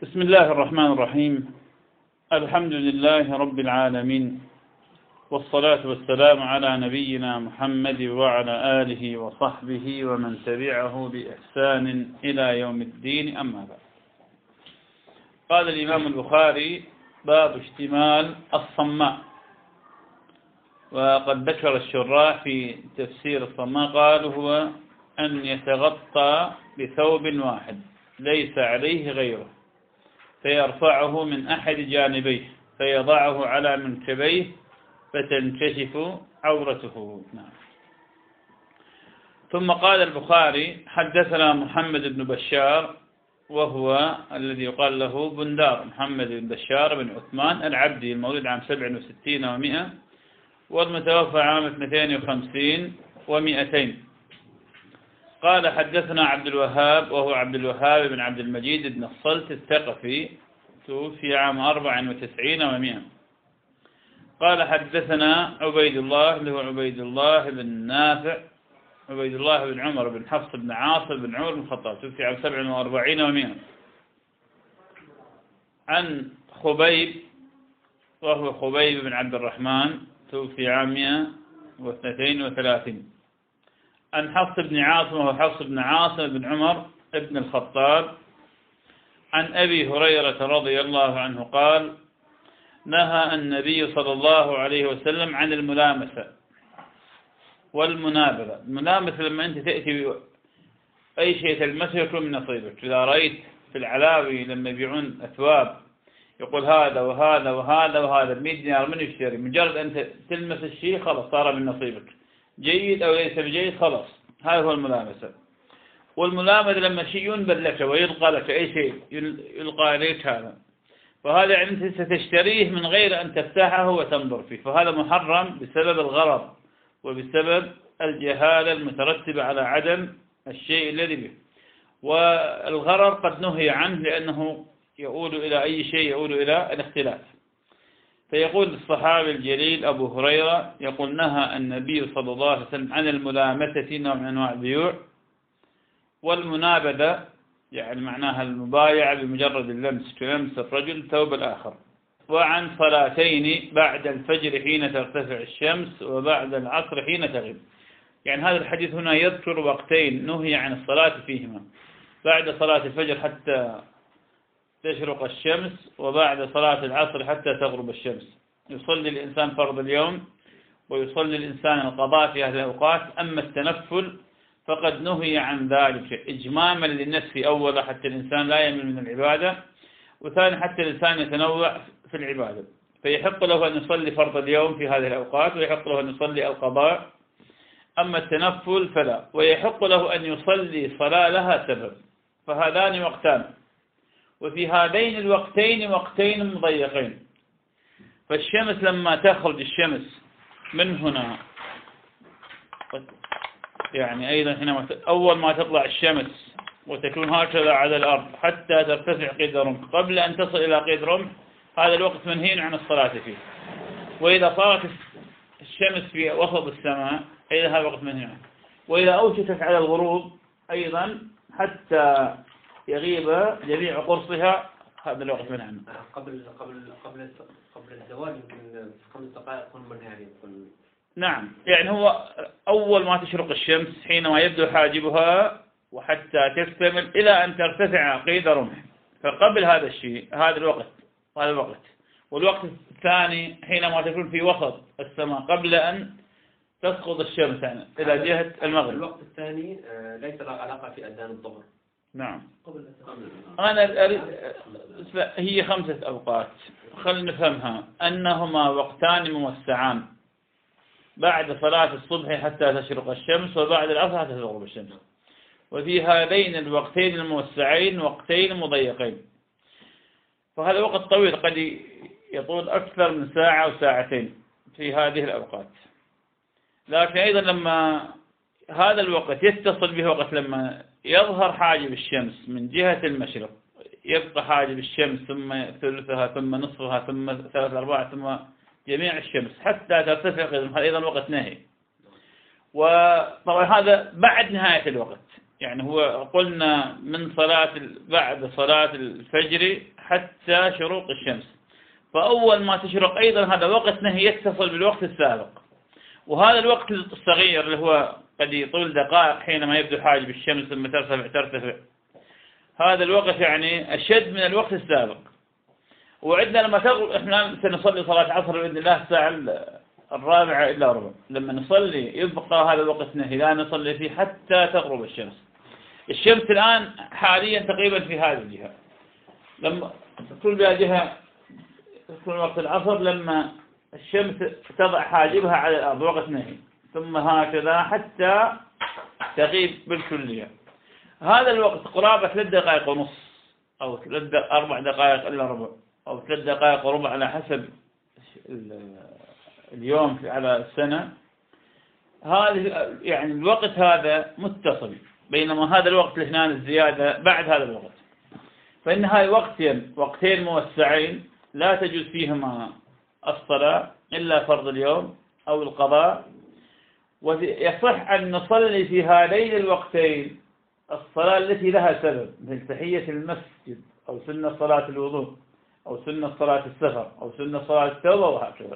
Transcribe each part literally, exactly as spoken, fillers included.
بسم الله الرحمن الرحيم. الحمد لله رب العالمين، والصلاة والسلام على نبينا محمد وعلى آله وصحبه ومن تبعه بإحسان إلى يوم الدين، أما بعد. قال الإمام البخاري: باب اشتمال الصماء. وقد ذكر الشراح في تفسير الصماء قالوا هو أن يتغطى بثوب واحد ليس عليه غيره، فيرفعه من أحد جانبيه فيضعه على منكبيه فتنكشف عورته. نعم. ثم قال البخاري: حدثنا محمد بن بشار، وهو الذي يقال له بندار، محمد بن بشار بن عثمان العبدي، المولود عام سبع وستين ومئة، والمتوفى عام اثنتين وخمسين ومئتين. قال: حدثنا عبد الوهاب، وهو عبد الوهاب بن عبد المجيد بن الصلت الثقفي، توفي عام أربع وتسعين ومئة. قال: حدثنا عبيد الله، اللي هو عبيد الله بن نافع، عبيد الله بن عمر بن حفص بن عاصم بن عمر بن الخطاب، توفي عام سبع وأربعين ومئة. عن خبيب، وهو خبيب بن عبد الرحمن، توفي عام مئة واثنتين وثلاثين. عن حفص بن عاصم، وهو حفص بن عاصم بن عمر بن الخطاب. عن أبي هريرة رضي الله عنه قال: نهى النبي صلى الله عليه وسلم عن الملامسة والمنابذة. الملامسة لما أنت تأتي أي شيء تلمسه يكون من نصيبك. إذا رأيت في العلاوي لما يبيعون أثواب يقول هذا وهذا وهذا وهذا بمئة دينار، من يشتري؟ مجرد أنت تلمس الشيء خلاص صار من نصيبك، جيد أو ليس بجيد خلاص. هذا هو الملامسة. والملامسة لما شيء ينبذ لك ويلقى لك، أي شيء يلقى إليك، هذا فهذا يعني أنت ستشتريه من غير أن تفتحه وتنظر فيه، فهذا محرم بسبب الغرض وبسبب الجهالة المترتبة على عدم الشيء الذي به. والغرر قد نهي عنه لأنه يؤول إلى أي شيء، يؤول إلى الاختلاف. فيقول الصحابي الجليل أبو هريرة، يقول: نهى النبي صلى الله عليه وسلم عن الملامسة، نوع من أنواع البيوع، والمنابذة يعني معناها المبايعة بمجرد اللمس، كلمس الرجل ثوب الآخر. وعن صلاتين بعد الفجر حين ترتفع الشمس وبعد العصر حين تغيب. يعني هذا الحديث هنا يذكر وقتين نهي عن الصلاة فيهما: بعد صلاة الفجر حتى تشرق الشمس، وبعد صلاة العصر حتى تغرب الشمس. يصلي الإنسان فرض اليوم ويصلي الإنسان القضاء في هذه الأوقات. أما التنفل فقد نهي عن ذلك إجماما للنسف، أولا حتى الإنسان لا يمل من العبادة، وثاني حتى الإنسان يتنوع في العبادة. فيحق له أن يصلي فرض اليوم في هذه الأوقات، ويحق له أن يصلي القضاء. أما التنفل فلا، ويحق له أن يصلي صلاة لها سبب. فهذان وقتان، وفي هذين الوقتين وقتين مضيقين. فالشمس لما تخرج الشمس من هنا، يعني أيضا حينما أول ما تطلع الشمس وتكون هكذا على الأرض حتى ترتفع قيد رمح، قبل أن تصل إلى قيد رمح، هذا الوقت منهي عن الصلاة فيه. وإذا صارت الشمس في وسط السماء أيضا هذا الوقت منهي عنه. وإذا أوشكت على الغروب أيضا حتى يغيب جميع قرصها، هذا الوقت منهي عنه. قبل قبل قبل قبل الزوال يمكن خمس دقائق يكون منهي عنه. نعم، يعني هو أول ما تشرق الشمس حينما يبدو حاجبها وحتى تكتمل إلى أن ترتفع قيد رمح، فقبل هذا الشيء هذا الوقت، هذا الوقت. والوقت الثاني حينما تكون في وسط السماء قبل أن تسقط الشمس يعني إلى جهة المغرب. الوقت الثاني ليس له علاقة في أذان الظهر. نعم. قبل أنا أريد هي خمسة أوقات، خلينا نفهمها أنهما وقتان موسعان: بعد صلاة الصبح حتى تشرق الشمس، وبعد العصر حتى تغرب الشمس. وفي هذين الوقتين الموسعين وقتين مضيقين. فهذا وقت طويل، قد يطول أكثر من ساعة أو ساعتين في هذه الأوقات. لكن أيضا لما هذا الوقت يتصل به وقت لما يظهر حاجب الشمس من جهة المشرق، يبقى حاجب الشمس ثم ثلثها ثم نصفها ثم ثلاث أرباع ثم جميع الشمس حتى ترتفع قدم، هذا أيضا وقت نهي. وطبعا هذا بعد نهاية الوقت، يعني هو قلنا من صلاة بعد صلاة الفجر حتى شروق الشمس، فأول ما تشرق أيضا هذا وقت نهي يتصل بالوقت السابق، وهذا الوقت الصغير اللي هو قد يطول دقائق حينما يبدو حاجب الشمس ثم ترتفع ترتفع، هذا الوقت يعني أشد من الوقت السابق. وعندنا لما تغرب احنا سنصلي صلاة العصر بإذن الله الساعة الرابعة إلا ربع، لما نصلي يبقى هذا الوقت نهي لا نصلي فيه حتى تغرب الشمس. الشمس الآن حاليا تقريبا في هذه الجهة، لما تكون بها جهة تكون وقت العصر لما الشمس تضع حاجبها على الأرض وقت نهي، ثم هكذا حتى تغيب بالكلية. هذا الوقت قرابة ثلاث دقائق ونص أو ثلاث أربع دقائق إلا ربع أو ثلاث دقائق وربع على حسب اليوم على السنة. هذا يعني الوقت هذا متصل، بينما هذا الوقت الاثنان الزيادة بعد هذا الوقت، فإن هاي وقتين وقتين موسعين لا تجوز فيهما الصلاة إلا فرض اليوم أو القضاء. ويصح أن نصلي في هذين الوقتين الصلاة التي لها سبب مثل تحية المسجد أو سنة صلاة الوضوء أو سنة صلاة السفر أو سنة صلاة التوبة وهكذا.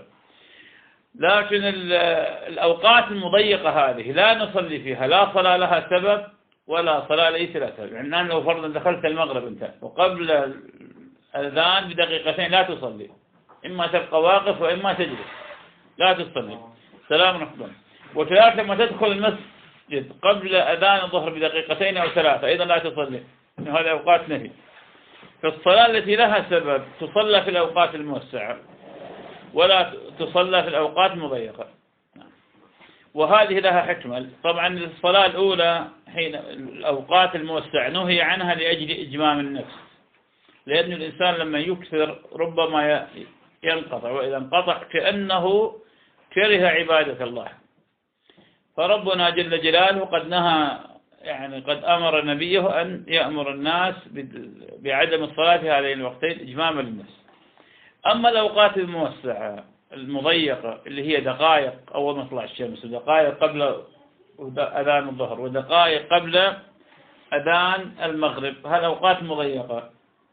لكن الأوقات المضيقة هذه لا نصلي فيها لا صلاة لها سبب ولا صلاة ليس لها سبب. يعني الآن لو فرضا دخلت المغرب أنت وقبل الأذان بدقيقتين لا تصلي، إما تبقى واقف وإما تجلس لا تصلي، سلام رحمة. وكذلك لما تدخل المسجد قبل أذان الظهر بدقيقتين أو ثلاثة أيضا لا تصلي، هذه أوقات نهي. فالصلاة التي لها سبب تصلى في الأوقات الموسعة ولا تصلى في الأوقات المضيقة، وهذه لها حكمة. طبعا الصلاة الأولى حين الأوقات الموسعة نهي عنها لأجل إجمام النفس، لأن الإنسان لما يكثر ربما ينقطع، وإذا انقطع كأنه كره عبادة الله. فربنا جل جلاله قد نهى، يعني قد أمر نبيه أن يأمر الناس بعدم الصلاة في هذين الوقتين إجماما للنفس. أما الأوقات الموسعة المضيقة اللي هي دقائق أول ما تطلع الشمس ودقائق قبل أذان الظهر ودقائق قبل أذان المغرب، هالأوقات المضيقة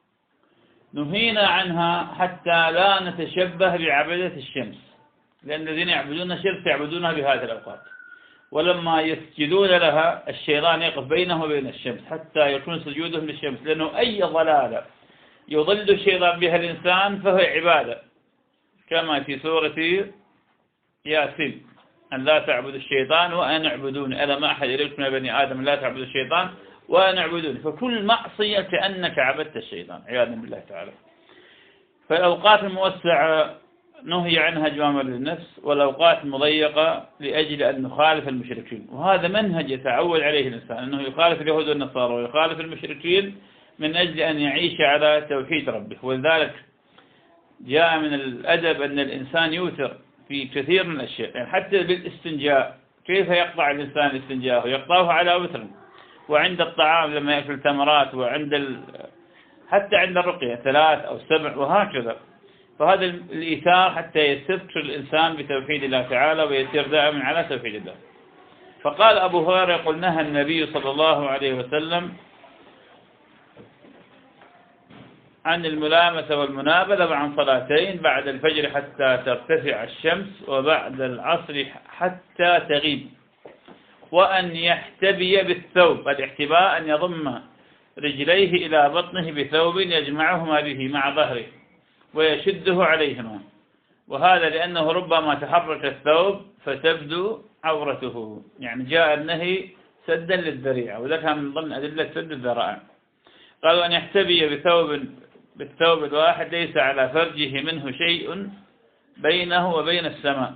نهينا عنها حتى لا نتشبه بعبدة الشمس، لأن الذين يعبدون الشمس يعبدونها بهذه الأوقات، ولما يسجدون لها الشيطان يقف بينه وبين الشمس حتى يكون سجودهم للشمس، لأنه أي ضلالة يضل الشيطان بها الإنسان فهو عبادة، كما في سورة ياسين أن لا تعبدوا الشيطان وأن اعبدوني، ألا ما أحد إليكم يا بني آدم لا تعبدوا الشيطان وأن اعبدوني. فكل معصية كأنك عبدت الشيطان عياذا بالله تعالى. فالأوقات الموسعة نهي عنها إجماما للنفس، والأوقات المضيقة لأجل أن نخالف المشركين، وهذا منهج يتعود عليه الإنسان أنه يخالف اليهود والنصارى ويخالف المشركين من أجل أن يعيش على توحيد ربه. ولذلك جاء من الأدب أن الإنسان يوتر في كثير من الأشياء، يعني حتى بالاستنجاء كيف يقطع الإنسان الاستنجاء يقطعه على وتر، وعند الطعام لما يأكل تمرات، وعند ال... حتى عند الرقية ثلاث أو سبع وهكذا. فهذا الإيثار حتى يستذكر الإنسان بتوحيد الله تعالى ويسير دائما على توحيد الله. فقال أبو هريرة يقول نهى النبي صلى الله عليه وسلم عن الملامسة والمنابذة وعن صلاتين بعد الفجر حتى ترتفع الشمس وبعد العصر حتى تغيب، وأن يحتبي بالثوب، الاحتباء أن يضم رجليه إلى بطنه بثوب يجمعهما به مع ظهره ويشده عليهما، وهذا لأنه ربما تحرك الثوب فتبدو عورته، يعني جاء النهي سدا للذريعة، وذلك من ضمن أدلة سد الذرائع. قالوا أن يحتبي بثوب بالثوب الواحد ليس على فرجه منه شيء بينه وبين السماء،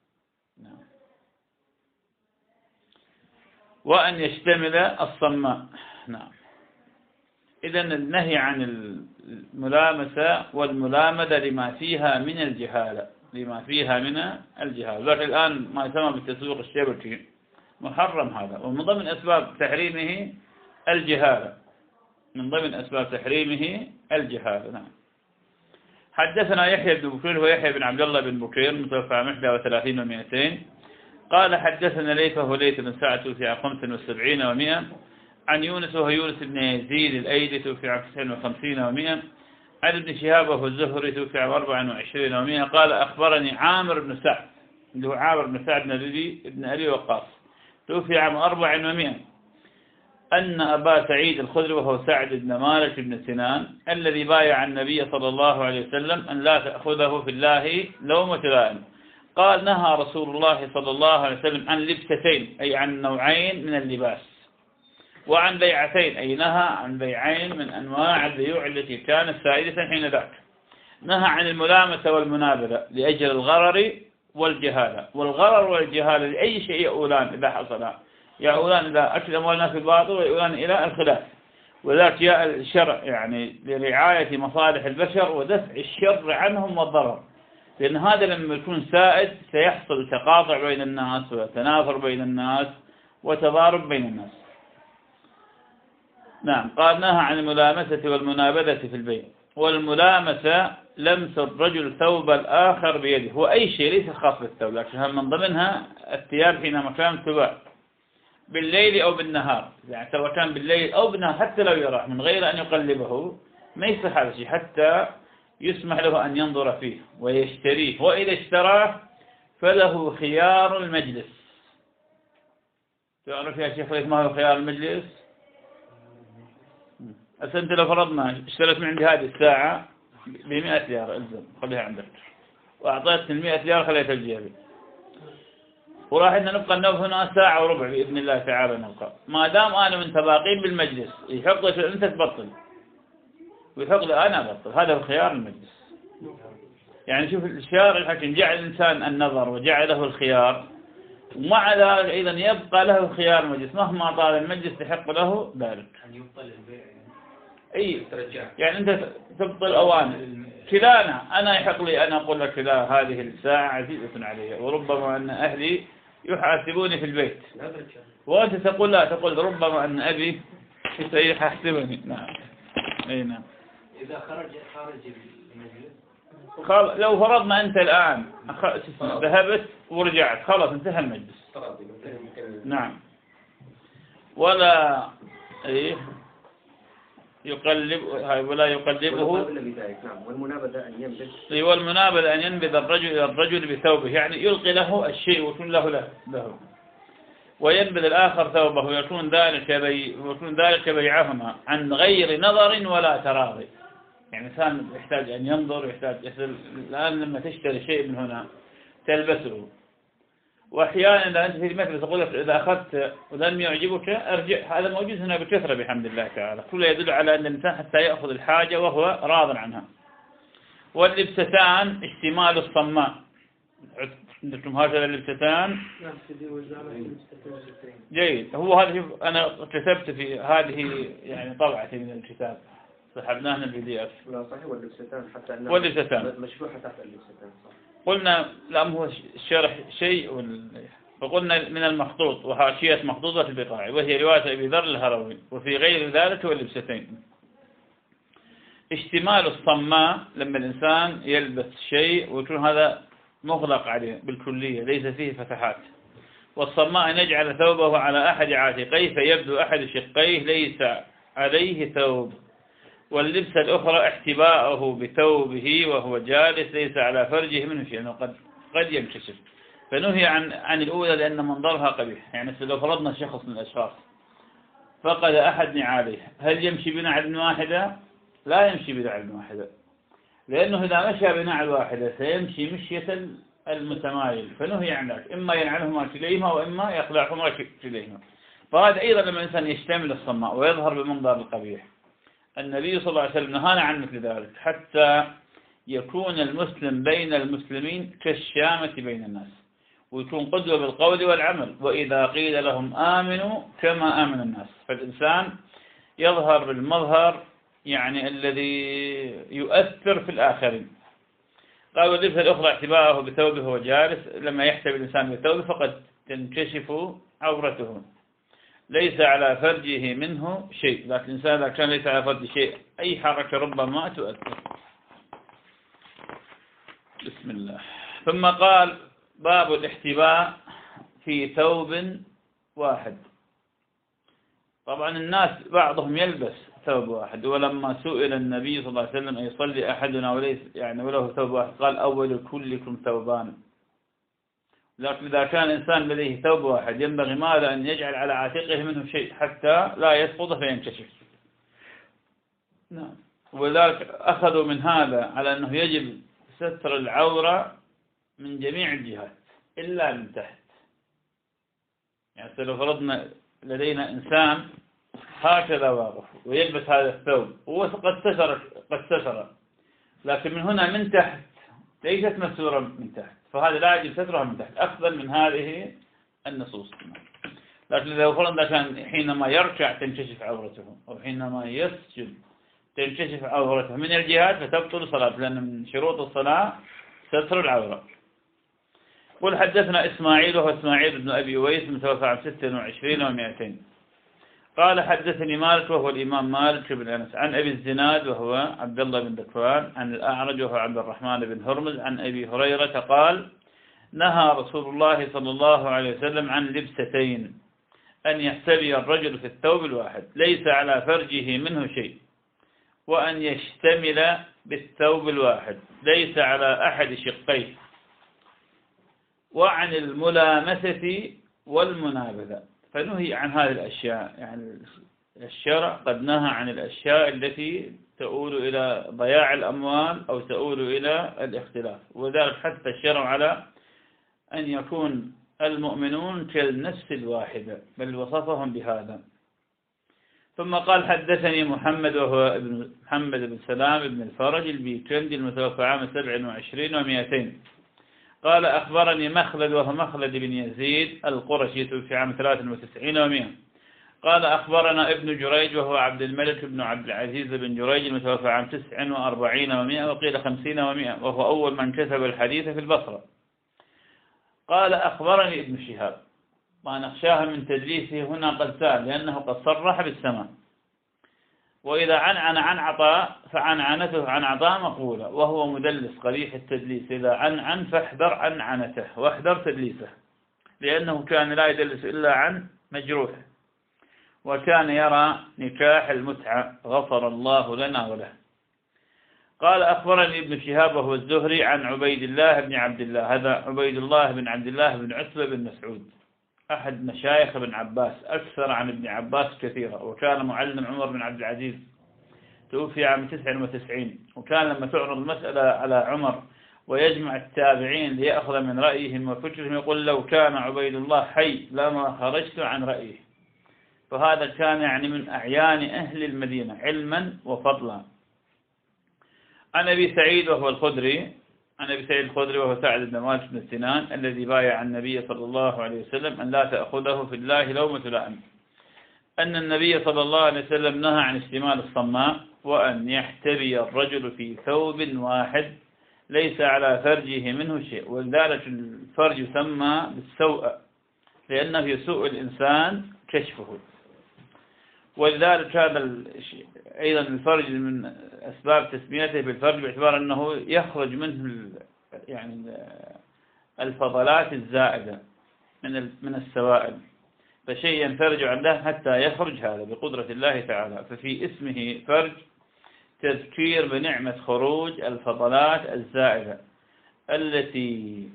وأن يشتمل الصماء. نعم. إذن النهي عن الملامسة والملامدة لما فيها من الجهالة، لما فيها من الجهالة. لكن الآن ما يسمى بالتسويق الشبكي محرم هذا، ومن ضمن أسباب تحريمه الجهالة، من ضمن أسباب تحريمه الجهالة. نعم. حدثنا يحيى بن بكير ويحيى بن عبد الله بن بكير متوفى عام واحد وثلاثين ومئتين قال حدثنا ليث وهو ليث بن سعد في خمس وسبعين ومئة عن يونس وهو يونس بن يزيد الأيلي توفي عام تسع وخمسين ومئة. عن ابن شهاب وهو الزهري توفي عام أربع وعشرين ومئة. قال أخبرني عامر بن سعد اللي هو عامر بن سعد بن أبي بن أبي وقاص توفي عام أربع ومئة أن أبا سعيد الخدري وهو سعد بن مالك بن سنان الذي بايع النبي صلى الله عليه وسلم أن لا تأخذه في الله لومة لائم قال نهى رسول الله صلى الله عليه وسلم عن لبستين أي عن نوعين من اللباس، وعن بيعتين أي نهى عن بيعين من أنواع البيوع التي كانت سائدة حين ذاك. نهى عن الملامسة والمنابذة لأجل الغرر والجهالة، والغرر والجهالة لأي شيء يؤولان إذا حصل، يؤولان إلى أكل أموال الناس بالباطل ويؤولان إلى الخلاف. وذاك جاء الشرع يعني لرعاية مصالح البشر ودفع الشر عنهم والضرر، لأن هذا لما يكون سائد سيحصل تقاطع بين الناس وتنافر بين الناس وتضارب بين الناس. نعم. قال نهى عن الملامسة والمنابذة في البيع. والملامسة لمس الرجل ثوب الآخر بيده، هو أي شيء ليس خاص بالثوب، لكن من ضمنها الثياب حينما كان تباع بالليل أو بالنهار، يعني سواء كان بالليل أو بالنهار حتى لو يراه من غير أن يقلبه ما يصح هذا الشيء حتى يسمح له أن ينظر فيه ويشتريه، وإذا اشتراه فله خيار المجلس. تعرف يا شيخ ما هو خيار المجلس؟ أنت لو فرضنا اشتريت من عندي هذه الساعة بمئة ليرة الزم خليها عندك، وأعطيت المئة ليرة خليتها في جيبي، وراح إن نبقى نوف هنا ساعة وربع بإذن الله تعالى نبقى، ما دام أنا وأنت باقين بالمجلس يحق لك أنت تبطل ويحق لي أنا أبطل، هذا هو خيار المجلس. يعني شوف الشارع الحكيم جعل الإنسان النظر وجعله الخيار، ومع ذلك أيضا يبقى له خيار المجلس مهما طال المجلس يحق له ذلك. أن يبطل البيع أي يعني أنت تبطل أوان كلانا، أنا يحق لي أنا أقول لك لا هذه الساعة عزيزة علي، وربما أن أهلي يحاسبوني في البيت، وأنت تقول لا، تقول ربما أن أبي سيحاسبني. نعم. أي نعم. إذا خرج خارج المجلس خل... لو فرضنا أنت الآن أخ... ذهبت ورجعت خلاص انتهى المجلس. نعم. ولا إيه يقلب ولا يقلبه. والمنابذة أن ينبذ. والمنابذة أن ينبذ الرجل إلى الرجل بثوبه، يعني يلقي له الشيء ويكون له له, له. وينبذ الآخر ثوبه ويكون ذلك بي ويكون ذلك بيعهما عن غير نظر ولا تراضي. يعني إنسان يحتاج أن ينظر ويحتاج يسأل. الآن لما تشتري شيء من هنا تلبسه، وأحيانا إذا أنت في مثل تقول إذا أخذت ولم يعجبك أرجع، هذا موجود هنا بكثرة بحمد الله تعالى، كله يدل على أن الإنسان حتى يأخذ الحاجة وهو راض عنها. واللبستان اشتمال الصماء، عندكم هكذا اللبستان؟ جيد. هو هذا شوف أنا كتبت في هذه يعني طبعتي من الكتاب سحبناه من البي دي اف. لا صحيح. واللبستان حتى أنها واللبستان مشروحة تحت اللبستان صح. قلنا لا هو شرح شيء وال... فقلنا من المخطوط وحاشية مخطوطة البقاع، وهي رواية أبي ذر الهروي، وفي غير ذلك واللبستين. اشتمال الصماء لما الإنسان يلبس شيء ويكون هذا مغلق عليه بالكلية ليس فيه فتحات. والصماء أن يجعل ثوبه على أحد عاتقيه فيبدو أحد شقيه ليس عليه ثوب. واللبسة الأخرى احتباءه بثوبه وهو جالس ليس على فرجه منه شيء، قد قد ينكشف. فنهي عن عن الأولى لأن منظرها قبيح. يعني لو فرضنا شخص من الأشخاص فقد أحد نعاليه، هل يمشي بنعل واحدة؟ لا يمشي بنعل واحدة، لأنه إذا مشى بنعل واحدة سيمشي مشية المتمايل، فنهي عن ذلك، إما ينعلهما كليهما وإما يخلعهما كليهما. فهذا أيضا لما الإنسان يشتمل الصماء ويظهر بالمنظر القبيح، النبي صلى الله عليه وسلم نهانا عن مثل ذلك حتى يكون المسلم بين المسلمين كالشامة بين الناس، ويكون قدوة بالقول والعمل. وإذا قيل لهم آمنوا كما آمن الناس، فالإنسان يظهر بالمظهر يعني الذي يؤثر في الآخرين. قال واللبسة الأخرى احتباءه بثوبه وهو جالس، لما يحتبي الإنسان بثوبه فقد تنكشف عورته ليس على فرجه منه شيء، لكن الإنسان إذا كان ليس على فرجه شيء أي حركة ربما تؤثر. بسم الله. ثم قال باب الاحتباء في ثوب واحد. طبعا الناس بعضهم يلبس ثوب واحد، ولما سئل النبي صلى الله عليه وسلم أن يصلي أحدنا وليس يعني وله ثوب واحد قال أول كلكم ثوبان. لكن إذا كان إنسان لديه ثوب واحد ينبغي ماذا أن يجعل على عاتقه منه شيء حتى لا يسقط فينكشف. نعم. ولذلك أخذوا من هذا على أنه يجب ستر العورة من جميع الجهات إلا من تحت. يعني لو فرضنا لدينا إنسان هكذا واقف ويلبس هذا الثوب وقد ستر قد ستر، لكن من هنا من تحت ليست مسورة من تحت، فهذا لا يجب سترها من تحت أفضل من هذه النصوص. لكن لو فرضنا كان حينما يركع تنكشف عورته أو حينما يسجد تنكشف عورته من الجهات فتبطل صلاة، لأن من شروط الصلاة ستر العورة. قل حدثنا إسماعيل وهو إسماعيل بن أبي ويس متوفى عام ستة وعشرين ومئتين قال حدثني مالك وهو الإمام مالك بن أنس عن أبي الزناد وهو عبد الله بن ذكوان عن الأعرج وهو عبد الرحمن بن هرمز عن أبي هريرة قال نهى رسول الله صلى الله عليه وسلم عن لبستين، أن يحتبي الرجل في الثوب الواحد ليس على فرجه منه شيء، وأن يشتمل بالثوب الواحد ليس على أحد شقيه، وعن الملامسة والمنابذة. فنهي عن هذه الأشياء، يعني الشرع قد نهى عن الأشياء التي تؤول إلى ضياع الأموال أو تؤول إلى الاختلاف، وذلك حتى الشرع على أن يكون المؤمنون كالنفس الواحدة، بل وصفهم بهذا. ثم قال حدثني محمد وهو ابن محمد بن سلام بن الفرج البيكندي المتوفى عام سبع وعشرين ومئتين قال أخبرني مخلد وهو مخلد بن يزيد القرشي في عام ثلاث وتسعين ومئة قال أخبرنا ابن جريج وهو عبد الملك بن عبد العزيز بن جريج المتوفى عام تسع وأربعين ومئة وقيل خمسين ومئة وهو أول من كتب الحديث في البصرة. قال أخبرني ابن شهاب، ما نخشاها من تدليسه هنا قد سأل لأنه قد صرح بالسماء، وإذا عنعن عن عطاء فعنعنته عن عطاء مقولة، وهو مدلس قبيح التدليس. إذا عنعن فاحذر عنعنته واحذر تدليسه، لأنه كان لا يدلس إلا عن مجروح، وكان يرى نكاح المتعة غفر الله لنا وله. قال أخبرني ابن شهاب وهو الزهري عن عبيد الله بن عبد الله، هذا عبيد الله بن عبد الله بن عتبة بن مسعود أحد مشايخ ابن عباس، أكثر عن ابن عباس كثيرا، وكان معلم عمر بن عبد العزيز، توفي عام تسع وتسعين. وكان لما تعرض المسألة على عمر ويجمع التابعين ليأخذ من رأيهم وفكرهم يقول لو كان عبيد الله حي لما خرجت عن رأيه. فهذا كان يعني من أعيان أهل المدينة علما وفضلا. عن أبي سعيد وهو الخدري عن أبي سعيد الخدري وهو سعد بن مالك بن سنان الذي بايع النبي صلى الله عليه وسلم أن لا تأخذه في الله لومة لائم، أن النبي صلى الله عليه وسلم نهى عن اشتمال الصماء، وأن يحتبي الرجل في ثوب واحد ليس على فرجه منه شيء. ولذلك الفرج يسمى بالسوء لأنه يسوء الإنسان كشفه. ولذلك هذا الشيء أيضا الفرج من أسباب تسميته بالفرج باعتبار أنه يخرج منه يعني الفضلات الزائدة من من السوائل، فشيء ينفرج عنه حتى يخرج هذا بقدرة الله تعالى. ففي اسمه فرج تذكير بنعمة خروج الفضلات الزائدة التي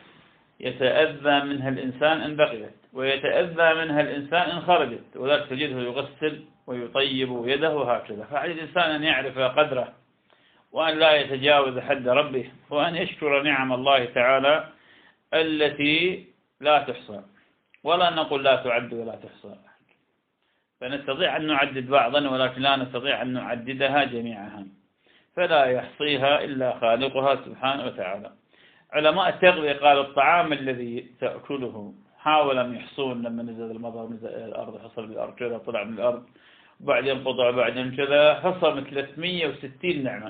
يتأذى منها الإنسان إن بقيت، ويتأذى منها الإنسان إن خرجت، وذلك تجده يغسل ويطيب يده وهكذا. فعلى الإنسان أن يعرف قدره، وأن لا يتجاوز حد ربه، وأن يشكر نعم الله تعالى التي لا تحصى، ولا نقول لا تعد ولا تحصى، فنستطيع أن نعدد بعضا ولكن لا نستطيع أن نعددها جميعها، فلا يحصيها إلا خالقها سبحانه وتعالى. علماء التغذية قالوا الطعام الذي تأكله حاول أن يحصون لما نزل المطر نزل الأرض حصل بالأرض كذا طلع من الأرض وبعدين قطع بعدين كذا حصل من ثلاثمئة وستين نعمة.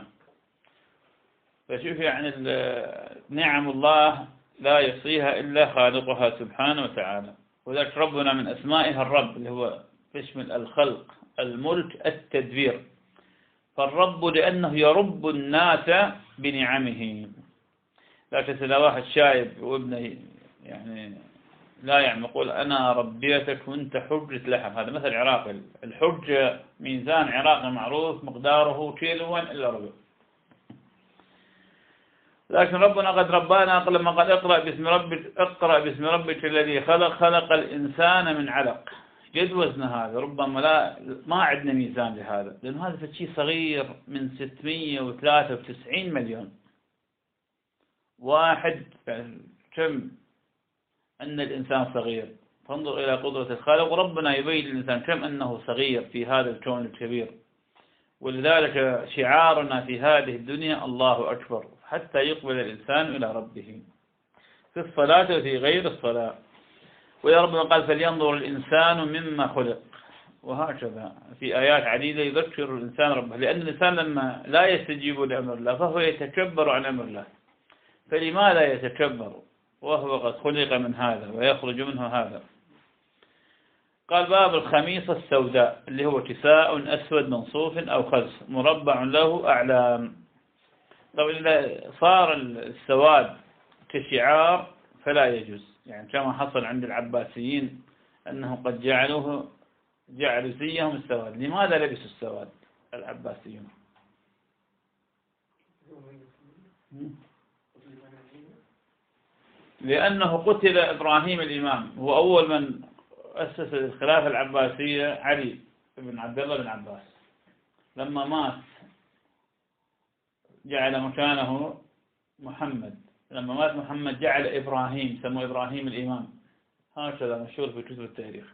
فشوف يعني نعم الله لا يحصيها إلا خالقها سبحانه وتعالى. وذلك ربنا من أسمائها الرب اللي هو يشمل الخلق الملك التدبير. فالرب لأنه يرب الناس بنعمه. لكن إذا واحد شايب وابنه يعني لا يعني يقول أنا ربيتك وأنت حجة لحم، هذا مثل عراقي. الحجة ميزان عراقي معروف مقداره كيلو إلا ربع. لكن ربنا قد ربانا لما قال اقرأ باسم ربك اقرأ باسم ربك الذي خلق خلق الإنسان من علق. قد وزن هذا ربما لا ما عندنا ميزان لهذا، لأن هذا شيء صغير من ستمئة وثلاثة وتسعين مليون واحد. يعني كم أن الإنسان صغير، فانظر إلى قدرة الخالق، وربنا يبين للإنسان كم أنه صغير في هذا الكون الكبير. ولذلك شعارنا في هذه الدنيا الله أكبر حتى يقبل الإنسان إلى ربه في الصلاة وفي غير الصلاة. ويا ربنا قال فلينظر الإنسان مما خلق، وهكذا في آيات عديدة يذكر الإنسان ربه، لأن الإنسان لما لا يستجيب لأمر الله فهو يتكبر عن أمر الله. فلماذا يتكبر وهو قد خلق من هذا ويخرج منه هذا؟ قال باب الخميصة السوداء اللي هو كساء أسود منصوف أو خز مربع له أعلام. طبعا إذا صار السواد كشعار فلا يجوز، يعني كما حصل عند العباسيين أنهم قد جعلوه جعلوا زيهم السواد. لماذا لبسوا السواد العباسيون؟ لأنه قتل إبراهيم الإمام، هو أول من أسس الخلافة العباسية علي بن عبد الله بن عباس. لما مات جعل مكانه محمد، لما مات محمد جعل إبراهيم، سموه إبراهيم الإمام، هكذا مشهور في كتب التاريخ.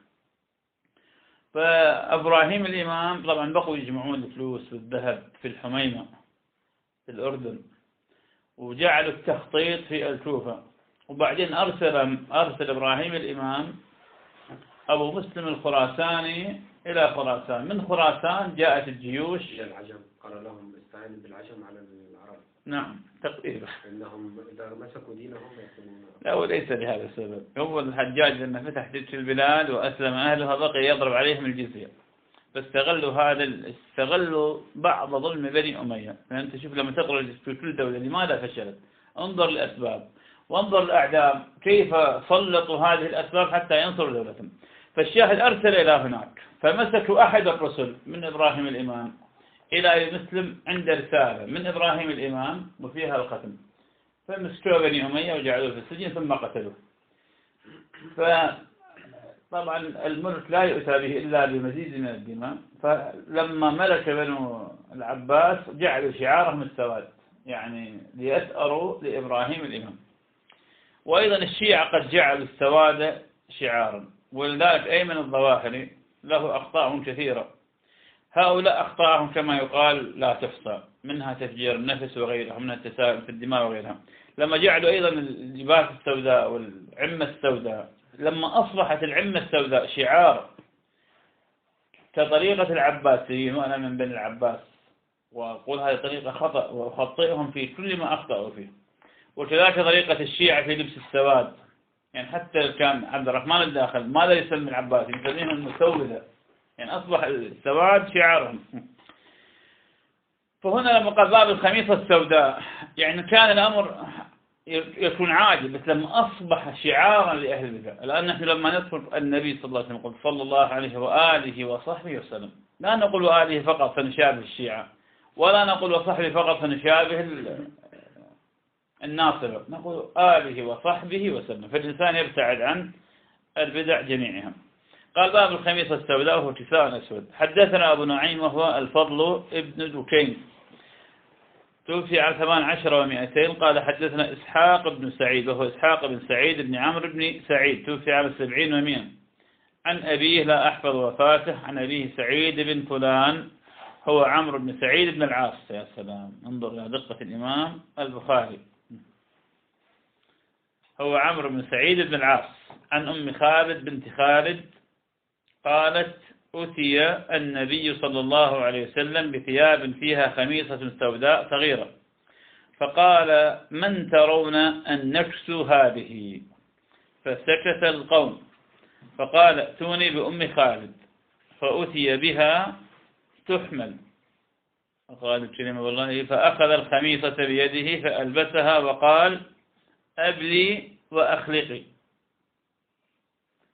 فإبراهيم الإمام طبعا بقوا يجمعون الفلوس والذهب في الحميمة في الأردن، وجعلوا التخطيط في الكوفة. وبعدين أرسل أرسل إبراهيم الإمام أبو مسلم الخراساني إلى خراسان، من خراسان جاءت الجيوش إلى العجم، قال لهم استعين بالعجم على العرب. نعم تقريبا، إنهم إذا مسكوا دينهم يكونون. لا وليس لهذا السبب. هو الحجاج لما فتح تلك البلاد وأسلم أهلها بقي يضرب عليهم الجزية، فاستغلوا هذا استغلوا بعض ظلم بني أمية. فأنت شوف لما تقرأ في كل دولة لماذا فشلت، انظر الأسباب وانظر الأعداء كيف سلطوا هذه الأسباب حتى ينصروا دولتهم. فالشاهد أرسل إلى هناك، فمسكوا أحد الرسل من إبراهيم الإمام إلى مسلم عند رسالة من إبراهيم الإمام وفيها الختم، فمسكوا بني أمية وجعلوه في السجن ثم قتلوه. فطبعا الملك لا يؤتى به إلا بمزيد من الدماء. فلما ملك بنو العباس جعلوا شعارهم السواد، يعني ليسأروا لإبراهيم الإمام. وأيضا الشيعة قد جعلوا السواد شعارا، ولذلك أيمن الظواهري له أخطاء كثيرة. هؤلاء أخطاءهم كما يقال لا تحصى، منها تفجير النفس وغيرها، منها التساؤل في الدماء وغيرها. لما جعلوا أيضا اللباس السوداء والعمة السوداء، لما أصبحت العمة السوداء شعار كطريقة العباسيين، وأنا من بني العباس وأقول هذه طريقة خطأ وأخطئهم في كل ما أخطأوا فيه. وكذلك طريقة الشيعة في لبس السواد، يعني حتى كان عبد الرحمن الداخل ماذا يسمي العباسي؟ يسميهم المسودة، يعني أصبح السواد شعارهم. فهنا لما قال باب الخميصة السوداء، يعني كان الأمر يكون عاجل، بس لما أصبح شعارا لأهل البدع. الآن نحن لما نذكر النبي صلى الله عليه وسلم قل صلى الله عليه وآله وصحبه وسلم، لا نقول وآله فقط فنشابه الشيعة، ولا نقول وصحبه فقط فنشابه الناصرة، نقول آله وصحبه وسلم، فالإنسان يبتعد عن البدع جميعها. قال باب الخميصة السوداء وهو كساء أسود. حدثنا أبو نعيم وهو الفضل ابن دكين توفي عام ثمان عشر ومئتين. قال حدثنا إسحاق بن سعيد وهو إسحاق بن سعيد بن عمرو بن سعيد توفي عام سبعين ومئة، عن أبيه لا أحفظ وفاته، عن أبيه سعيد بن فلان هو عمرو بن سعيد بن العاص. يا سلام، انظر إلى دقة الإمام البخاري، هو عمرو بن سعيد بن العاص. عن أم خالد بنت خالد قالت أتي النبي صلى الله عليه وسلم بثياب فيها خميصة سوداء صغيرة، فقال من ترون أن نكسو هذه؟ فسكت القوم، فقال ائتوني بأم خالد، فأتي بها تحمل. فقال الكلمة والله، فأخذ الخميصة بيده فألبسها وقال أبلي وأخلقي.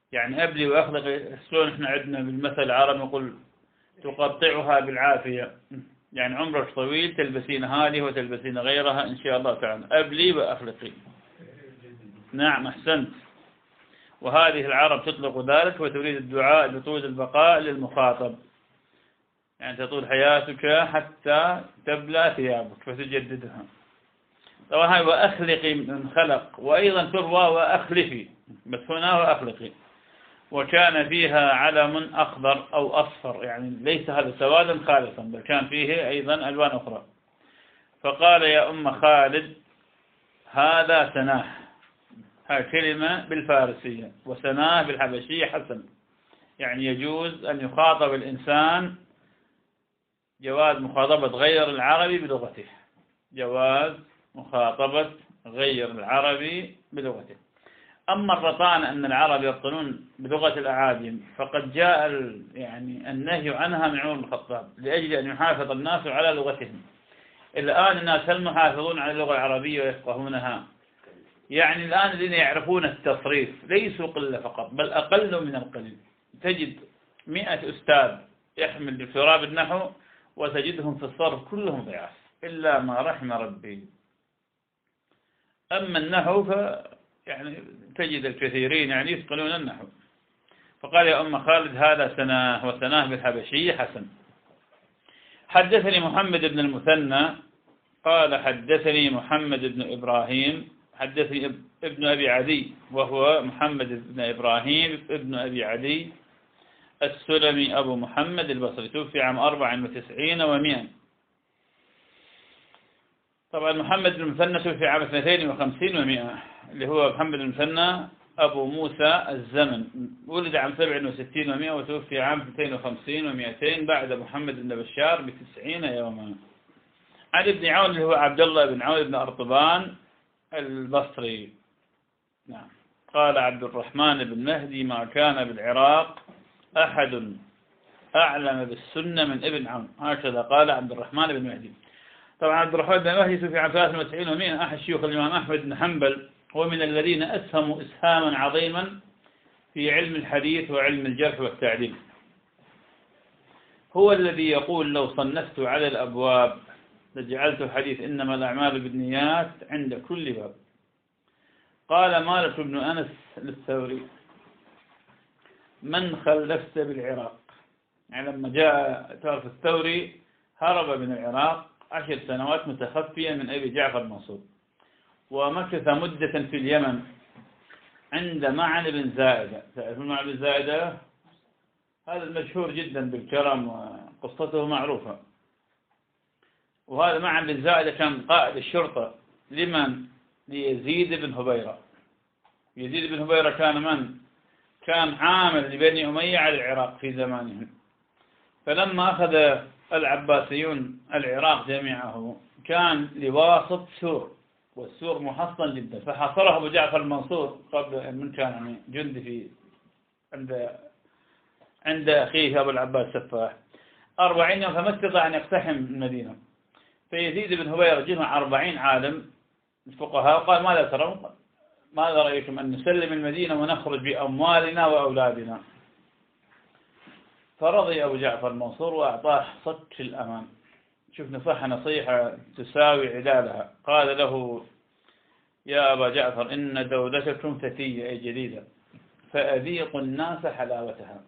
يعني أبلي وأخلقي، شلون إحنا عندنا بالمثل العربي نقول تقطعها بالعافية، يعني عمرك طويل تلبسين هذه وتلبسين غيرها إن شاء الله تعالى. أبلي وأخلقي. نعم أحسنت. وهذه العرب تطلق ذلك وتريد الدعاء لطول البقاء للمخاطب، يعني تطول حياتك حتى تبلى ثيابك فتجددها. طبعا هاي وأخلقي من خلق، وأيضا تروى وأخلفي، بس هنا وأخلقي. وكان فيها علم أخضر أو أصفر، يعني ليس هذا سوادا خالصا، بل كان فيه أيضا ألوان أخرى. فقال يا أم خالد هذا سناه، هاي كلمة بالفارسية، وسناه بالحبشية حسن، يعني يجوز أن يخاطب الإنسان، جواز مخاطبة غير العربي بلغته، جواز مخاطبة غير العربي بلغته. أما الرطان أن العرب يرطنون بلغة الأعاجم فقد جاء يعني النهي عنها من عمر بن الخطاب لأجل أن يحافظ الناس على لغتهم. الآن الناس هل محافظون على اللغة العربية ويفقهونها؟ يعني الآن الذين يعرفون التصريف ليسوا قلة فقط، بل أقل من القليل. تجد مئة أستاذ يحمل دكتوراه بالنحو وتجدهم في الصرف كلهم ضعاف إلا ما رحم ربي. أما النحو ف يعني تجد الكثيرين يعني يتقنون النحو. فقال يا أم خالد هذا سناه، وسناه بالحبشية حسن. حدثني محمد بن المثنى قال حدثني محمد بن إبراهيم، حدثني ابن أبي عدي وهو محمد بن إبراهيم ابن أبي عدي السلمي أبو محمد البصري، توفي عام أربع وتسعين ومئة. طبعا محمد بن المثنى توفي عام اثنتين وخمسين ومئة، اللي هو محمد بن المثنى أبو موسى الزمن، ولد عام سبع وستين ومئة وتوفي عام اثنين وخمسين ومئتين بعد محمد بن بشار بتسعين يوما. عن ابن عون اللي هو عبد الله بن عون بن أرطبان البصري. نعم. قال عبد الرحمن بن مهدي ما كان بالعراق أحد أعلم بالسنة من ابن عون، هكذا قال عبد الرحمن بن مهدي. طبعا عبد الرحمن بن مهدي توفي عام ثلاث وتسعين ومئة، أحد شيوخ الإمام أحمد بن حنبل، هو من الذين أسهموا إسهاما عظيما في علم الحديث وعلم الجرح والتعديل. هو الذي يقول لو صنفت على الأبواب لجعلت حديث إنما الأعمال بالنيات عند كل باب. قال مالك بن أنس للثوري من خلفت بالعراق، يعني لما جاء تعرف الثوري هرب من العراق عشر سنوات متخفيا من أبي جعفر المنصور، ومكث مدة في اليمن عند معن بن زائدة. تعرفون معن بن زائدة؟ هذا المشهور جدا بالكرم وقصته معروفة. وهذا معن بن زائدة كان قائد الشرطة لمن؟ ليزيد بن هبيرة. يزيد بن هبيرة كان من؟ كان عامل لبني أمية على العراق في زمانهم. فلما أخذ العباسيون العراق جميعه كان لواسط سور، والسور محصن جدا، فحاصره أبو جعفر المنصور قبل من كان يعني جندي في عند عند أخيه أبو العباس سفاح أربعين يوم، فما استطاع أن يقتحم المدينة. فيزيد بن هبيرة جمع أربعين عالم الفقهاء وقال ماذا ترون؟ ماذا رأيكم أن نسلم المدينة ونخرج بأموالنا وأولادنا؟ فرضي أبو جعفر المنصور وأعطاه صك الأمان. شوف نصح نصيحة تساوي عدالها. قال له يا أبا جعفر إن دولتكم فتية أي جديدة فأذيقوا الناس حلاوتها.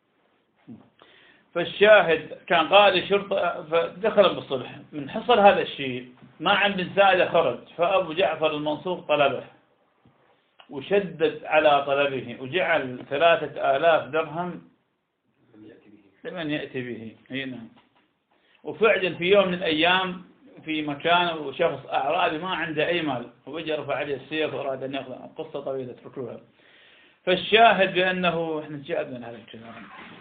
فالشاهد كان قائد الشرطة فدخل بالصلح. من حصل هذا الشيء معن بن زائدة خرج، فأبو جعفر المنصور طلبه وشدد على طلبه وجعل ثلاثة آلاف درهم لمن يأتي به هنا. وفعلا في يوم من الأيام في مكان وشخص أعرابي ما عنده أي مال وجاء رفع عليه السيف وأراد أن يأخذ. قصة طويلة تركوها. فالشاهد بأنه إحنا جاء من هذا الكلام.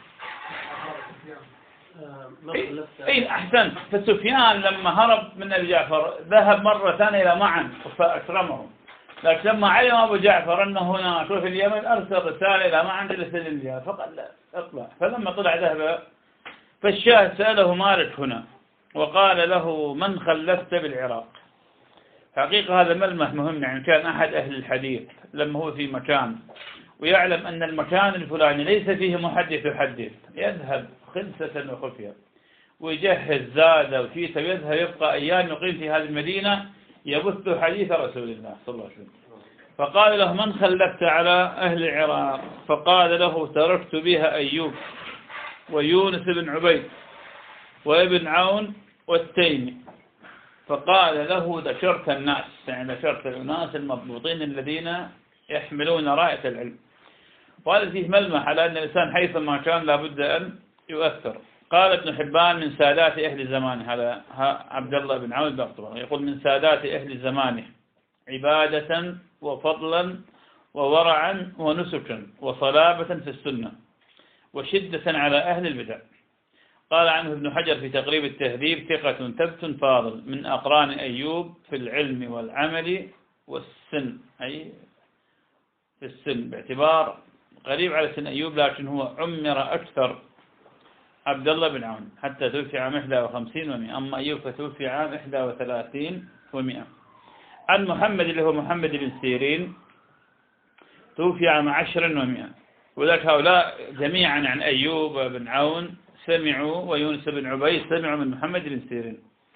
أي أحسن. فسفيان لما هرب من أبي جعفر ذهب مرة ثانية إلى معن فأكرمه، لكن لما علم أبو جعفر أنه هنا في اليمن أرسل رسالة إلى معن لسلم لها فقال لا اطلع. فلما طلع ذهب. فالشاهد سأله مالك هنا وقال له من خلفت بالعراق. حقيقة هذا ملمح مهم، يعني كان أحد أهل الحديث لما هو في مكان ويعلم أن المكان الفلاني ليس فيه محدث يحدث، يذهب خلسة وخفية ويجهز زاده وشيته ويذهب يبقى أيام يقيم في هذه المدينة يبث حديث رسول الله صلى الله عليه وسلم. فقال له: من خلفت على أهل العراق؟ فقال له: تركت بها أيوب ويونس بن عبيد وابن عون والتيمي. فقال له: ذكرت الناس، يعني ذكرت الناس المضبوطين الذين يحملون راية العلم. وهذا فيه ملمح على أن الإنسان حيثما كان لابد أن يؤثر. قال ابن حبان: من سادات أهل زمانه، هذا عبد الله بن عون البغطري يقول: من سادات أهل زمانه عبادة وفضلا وورعا ونسكا وصلابة في السنة وشدة على أهل البدع. قال عنه ابن حجر في تقريب التهذيب: ثقة ثبت فاضل من أقران أيوب في العلم والعمل والسن، أي في السن باعتبار قريب على سن أيوب، لكن هو عمر أكثر عبد الله بن عون حتى توفي عام إحدى وخمسين ومئة، أما أيوب فتوفي عام إحدى وثلاثين ومئة. عن محمد اللي هو محمد بن سيرين توفي عام عشر ومئة. وذلك هؤلاء جميعا عن أيوب بن عون سمعوا، ويونس بن عبيد سمعوا من محمد بن سيرين.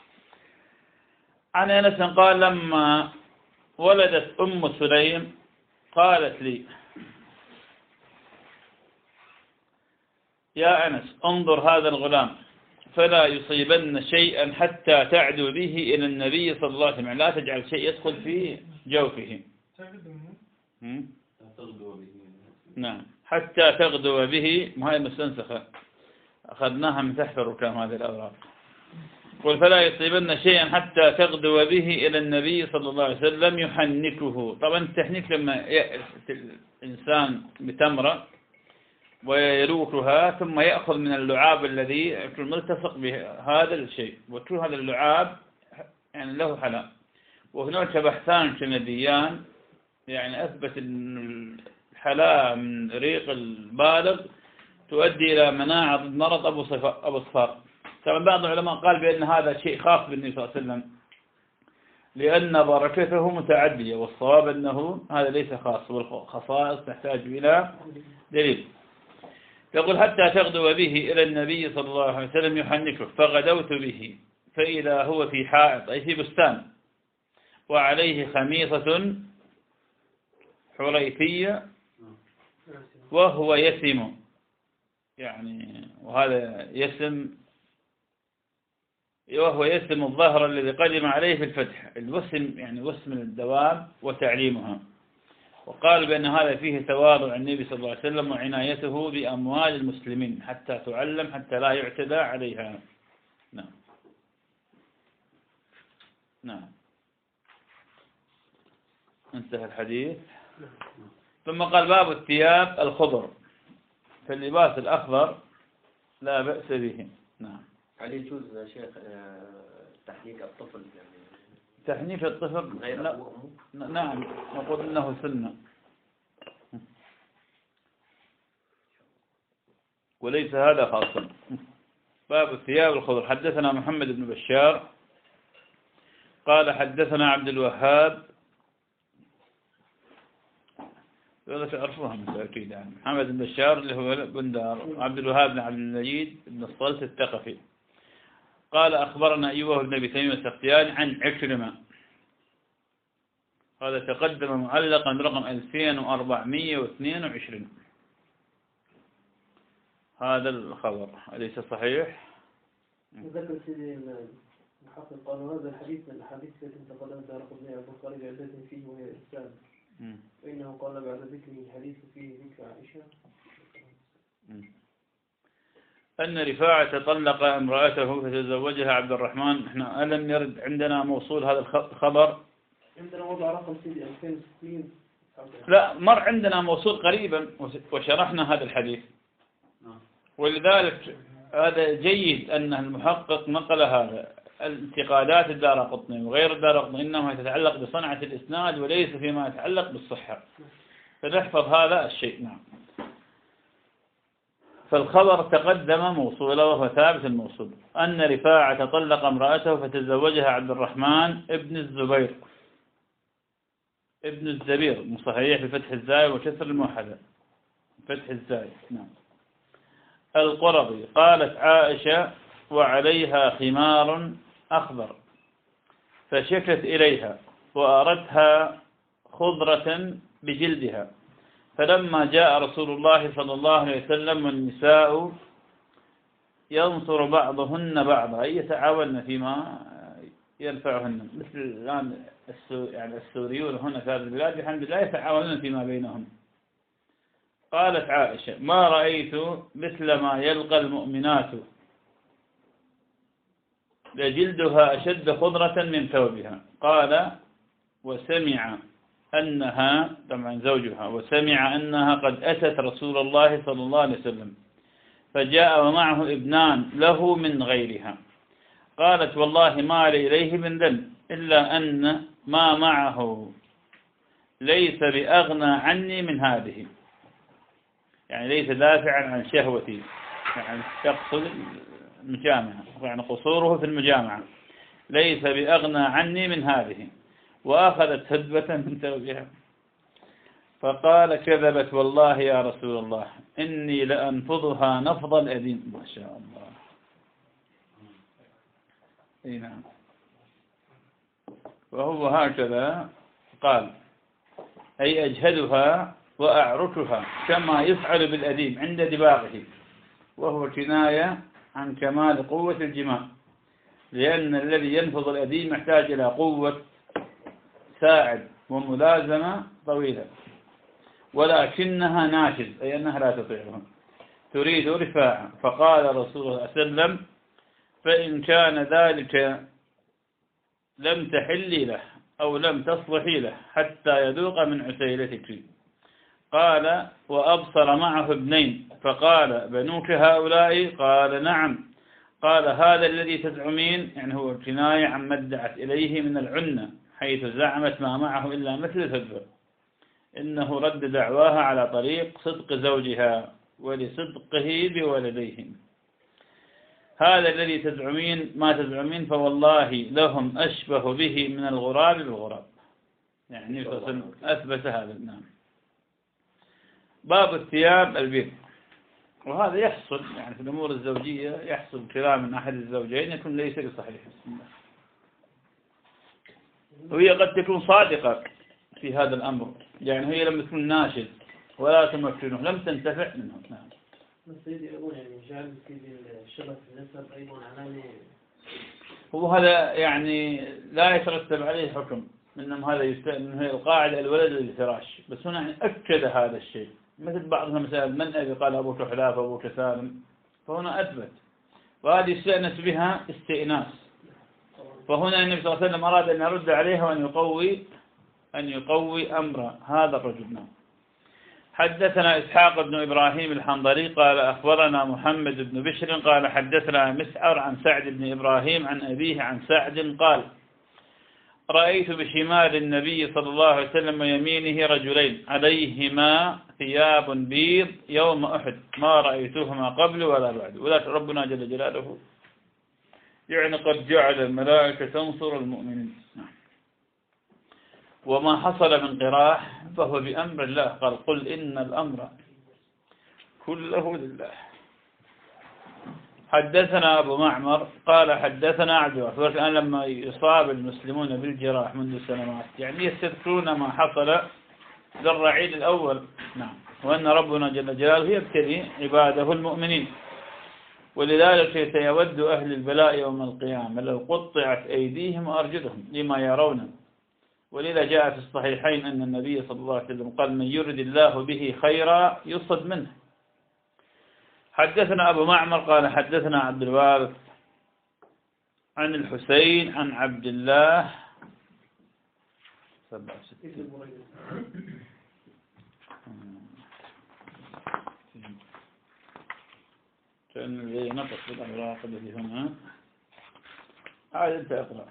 عن أنس قال: لما ولدت أم سليم قالت لي: يا أنس انظر هذا الغلام فلا يصيبن شيئا حتى تعدو به إلى النبي صلى الله عليه وسلم، لا تجعل شيء يدخل في جوفه. نعم، حتى تغدو به، ما هي مستنسخة أخذناها من تحت الركام هذه الأوراق. قل: فلا يصيبن شيئا حتى تغدو به إلى النبي صلى الله عليه وسلم يحنكه. طبعا التحنيك لما يأتي الإنسان بتمرة ويلوكها ثم يأخذ من اللعاب الذي يكون ملتصق بهذا الشيء، ويكون هذا اللعاب يعني له حلاء. وهناك بحثان كنديان يعني أثبت أن الحلاء من ريق البالغ تؤدي إلى مناعة ضد مرض أبو صفار. طبعا بعض العلماء قال بأن هذا شيء خاص بالنبي صلى الله عليه وسلم لأن بركته متعدية، والصواب أنه هذا ليس خاص، والخصائص تحتاج إلى دليل. يقول: حتى تغدو به إلى النبي صلى الله عليه وسلم يحنكه. فغدوت به فإذا هو في حائط، أي في بستان، وعليه خميصة حريثية وهو يسم، يعني وهذا يسم وهو يسم الظهر الذي قدم عليه في الفتح، الوسم يعني وسم الدواب وتعليمها. وقال بأن هذا فيه تواضع النبي صلى الله عليه وسلم وعنايته بأموال المسلمين حتى تعلم حتى لا يعتدى عليها. نعم نعم انتهى الحديث. ثم قال: باب الثياب الخضر، فاللباس الأخضر لا بأس به. نعم. هل يجوز يا شيخ تحنيك الطفل يعني تحنيك الطفل؟ غير لا. نعم، نقول إنه سنة وليس هذا خاصا. باب الثياب الخضر. حدثنا محمد بن بشار قال: حدثنا عبد الوهاب، هذا تعرفوها من تأكيد يعني. محمد بن بشار اللي هو بندار، عبد الوهاب بن عبد المجيد بن الصلت الثقفي قال: أخبرنا أيوب بن أبي تميم السختياني عن عكرمة، هذا تقدم معلقا رقم ألفين وأربعمئة واثنين وعشرين. هذا الخبر أليس صحيح؟ ذكر سيدي المحقق قال: هذا الحديث من الأحاديث التي انتقدها دار قطني أبو خالد بعدته فيه وهي إرسال، وإنه قال بعد ذكره الحديث فيه ذكر عائشة أن رفاعة طلق امرأته فتزوجها عبد الرحمن. احنا ألم يرد عندنا موصول هذا الخبر؟ عندنا وضع رقم سيدي ألفين وستين. لا، مر عندنا موصول قريبا وشرحنا هذا الحديث، ولذلك هذا جيد أن المحقق نقل هذا الانتقادات الدار قطني وغير الدار قطني إنما تتعلق بصنعة الإسناد وليس فيما يتعلق بالصحة، فنحفظ هذا الشيء. نعم. فالخبر تقدم موصولا وهو ثابت الموصول، أن رفاعة طلق امرأته فتزوجها عبد الرحمن ابن الزبير ابن الزبير، مصحيح بفتح الزاي وكسر الموحدة، فتح الزاي. نعم. القرظي قالت عائشة وعليها خمار أخضر فشكت إليها وأردتها خضرة بجلدها، فلما جاء رسول الله صلى الله عليه وسلم والنساء ينصر بعضهن بعضا أي يتعاون فيما ينفعهن، مثل الآن يعني السوريون هنا في هذه البلاد الحمد لله يتعاونون فيما بينهم. قالت عائشة ما رأيت مثل ما يلقى المؤمنات لجلدها أشد خضرة من ثوبها. قال وسمع أنها طبعا زوجها وسمع أنها قد أتت رسول الله صلى الله عليه وسلم فجاء ومعه ابنان له من غيرها. قالت والله ما لي إليه من ذنب إلا أن ما معه ليس بأغنى عني من هذه، يعني ليس دافعا عن شهوتي، يعني يقصد المجامعة، يعني قصوره في المجامعة ليس بأغنى عني من هذه، وأخذت هدبة من ثوبها. فقال كذبت والله يا رسول الله إني لأنفضها نفض الأديم. ما شاء الله. اي نعم. وهو هكذا قال أي أجهدها وأعركها كما يفعل بالأديم عند دباغه، وهو كناية عن كمال قوة الجماع، لأن الذي ينفض الأديم يحتاج إلى قوة ساعد وملازمة طويلة، ولكنها ناشز أي أنها لا تطيعها تريد رفاعة. فقال رسول الله صلى الله عليه وسلم فإن كان ذلك لم تحلي له أو لم تصلحي له حتى يذوق من عسيلتك. قال وأبصر معه ابنين فقال بنوك هؤلاء؟ قال نعم. قال هذا الذي تزعمين، يعني هو كناية عن ما ادعت إليه من العنة، حيث زعمت ما معه إلا مثل الهدبة، إنه رد دعواها على طريق صدق زوجها ولصدقه بولديهم. هذا الذي تزعمين ما تزعمين فوالله لهم أشبه به من الغراب بالغراب، يعني أثبت هذا. نعم. باب الثياب البيض، وهذا يحصل يعني في الأمور الزوجية، يحصل كلام من أحد الزوجين يكون ليس بصحيح، وهي قد تكون صادقة في هذا الأمر، يعني هي لم تكن ناشد ولا تمكنه لم تنتفع منه. نعم. سيدي أقول يعني جعل سيدي الشبه في النسب أيضا علامة، هو هذا يعني لا يترتب عليه حكم، إنما هذا يستأذن هي القاعدة الولد للفراش، بس هنا يعني أكد هذا الشيء، مثل بعضهم مسائل من أبي قال أبوك حلاف أبوك سالم، فهنا أثبت، وهذه يستأنس بها استئناس. فهنا النبي صلى الله عليه وسلم أراد أن يرد عليها وأن يقوي أن يقوي أمر هذا الرجل. نعم. حدثنا إسحاق بن إبراهيم الحنظلي قال أخبرنا محمد بن بشر قال حدثنا مسعر عن سعد بن إبراهيم عن أبيه عن سعد قال رأيت بشمال النبي صلى الله عليه وسلم ويمينه رجلين عليهما ثياب بيض يوم أحد ما رأيتهما قبل ولا بعد. ولكن ربنا جل جلاله يعني قد جعل الملائكة تنصر المؤمنين. وما حصل من قراح فهو بأمر الله، قال قل إن الأمر كله لله. حدثنا أبو معمر قال حدثنا عبد الوهاب. الآن لما يصاب المسلمون بالجراح منذ سنوات يعني يستذكرون ما حصل للرعيل الأول. نعم. وأن ربنا جل جلاله يبتلي عباده المؤمنين، ولذلك يتود أهل البلاء يوم القيامة لو قطعت أيديهم وأرجلهم لما يرون. ولذا جاء في الصحيحين أن النبي صلى الله عليه وسلم قال من يرد الله به خيرا يصد منه. حدثنا أبو معمر قال حدثنا عبد الوارث عن الحسين عن عبد الله سبعة وستين كأن الذي نطق بالأوراق التي هنا. عاد أنت أقرأ.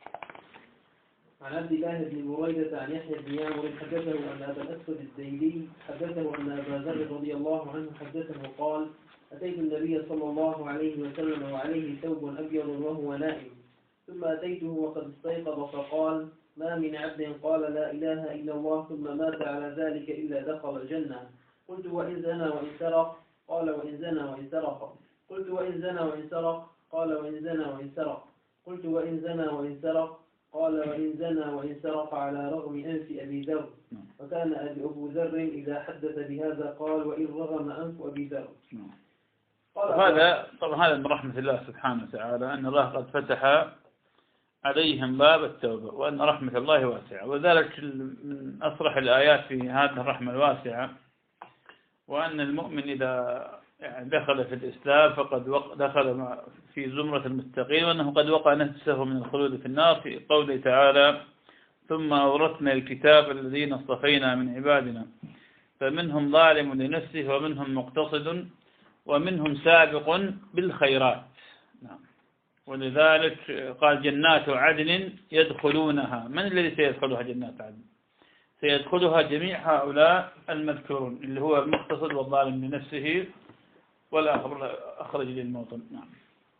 عن عبد الله بن بريدة عن يحيى بن يعمر حدثه أن أبا الأسود الديلي حدثه أن أبا ذر رضي الله عنه حدثه قال أتيت النبي صلى الله عليه وسلم وعليه ثوب أبيض وهو نائم، ثم أتيته وقد استيقظ فقال ما من عبد قال لا إله إلا الله ثم مات على ذلك إلا دخل الجنة. قلت وإن زنى وإن سرق قال وإن زنى وإن سرق قلت وإن زنى وإن سرق قال وإن زنى وإن سرق قلت وإن زنى وإن سرق قال وإن زنى وإن سرق على رغم أنف أبي ذر. وكان أبو ذر إذا حدث بهذا قال وإن رغم أنف أبي ذر. هذا طبعا هذا من رحمة الله سبحانه وتعالى أن الله قد فتح عليهم باب التوبة وأن رحمة الله واسعة، وذلك من أصرح الآيات في هذه الرحمة الواسعة وأن المؤمن إذا يعني دخل في الإسلام فقد دخل في زمرة المتقين، وأنه قد وقع نفسه من الخلود في النار في قوله تعالى ثم أورثنا الكتاب الذين اصطفينا من عبادنا فمنهم ظالم لنفسه ومنهم مقتصد ومنهم سابق بالخيرات. نعم. ولذلك قال جنات عدن يدخلونها. من الذي سيدخلها جنات عدن؟ سيدخلها جميع هؤلاء المذكورون اللي هو المقتصد والظالم لنفسه والآخر أخرج للموطن. نعم.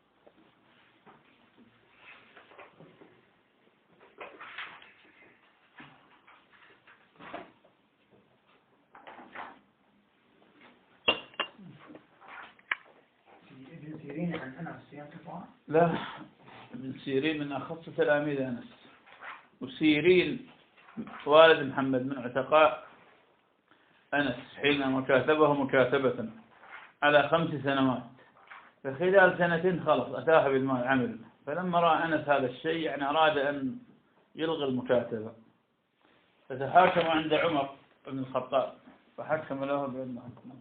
ابن سيرين عن أنس ينقطع؟ لا، ابن سيرين من أخص تلاميذ أنس، وسيرين والد محمد من عتقاء أنس حين كاتبه مكاتبة على خمس سنوات، فخلال سنتين خلص أتاها بالمال عمل، فلما رأى أنس هذا الشيء يعني أراد أن يلغي المكاتبة، فتحاكم عند عمر بن الخطاب فحكم له بأنه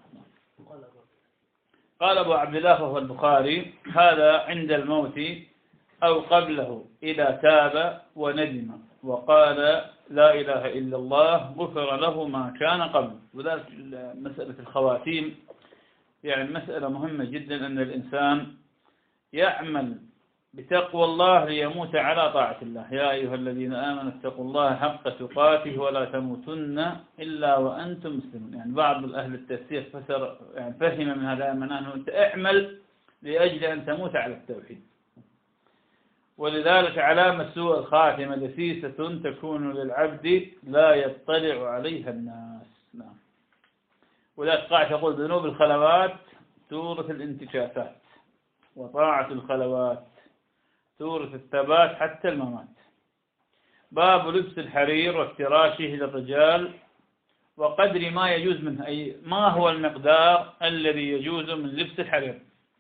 قال أبو عبد الله وهو البخاري هذا عند الموت أو قبله إذا تاب وندم وقال لا إله إلا الله غفر له ما كان قبل. وذلك مسألة الخواتيم يعني مسألة مهمة جدا، أن الإنسان يعمل بتقوى الله ليموت على طاعة الله. يا أيها الذين آمنوا اتقوا الله حق تقاته ولا تموتن إلا وأنتم مسلمون. يعني بعض أهل التفسير فسر يعني فهم من هذا أنه أنت اعمل لأجل أن تموت على التوحيد. ولذلك علامة سوء الخاتمة دسيسة تكون للعبد لا يطلع عليها الناس. نعم. وذلك قاعد تقول ذنوب الخلوات تورث الانتكاسات، وطاعة الخلوات تورث الثبات حتى الممات. باب لبس الحرير وافتراشه للرجال وقدر ما يجوز منه، أي ما هو المقدار الذي يجوز من لبس الحرير.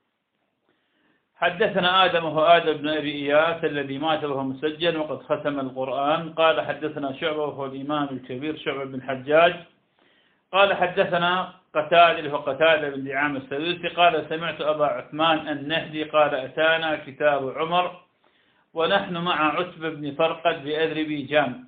حدثنا آدم وهو آدم بن أبي إياس الذي مات وهو مسجن وقد ختم القرآن. قال حدثنا شعبة وهو الإمام الكبير شعبة بن حجاج. قال حدثنا قتادة وهو قتادة بن دعامة السدوسي قال سمعت أبا عثمان النهدي قال أتانا كتاب عمر ونحن مع عتبة بن فرقد بأذربيجان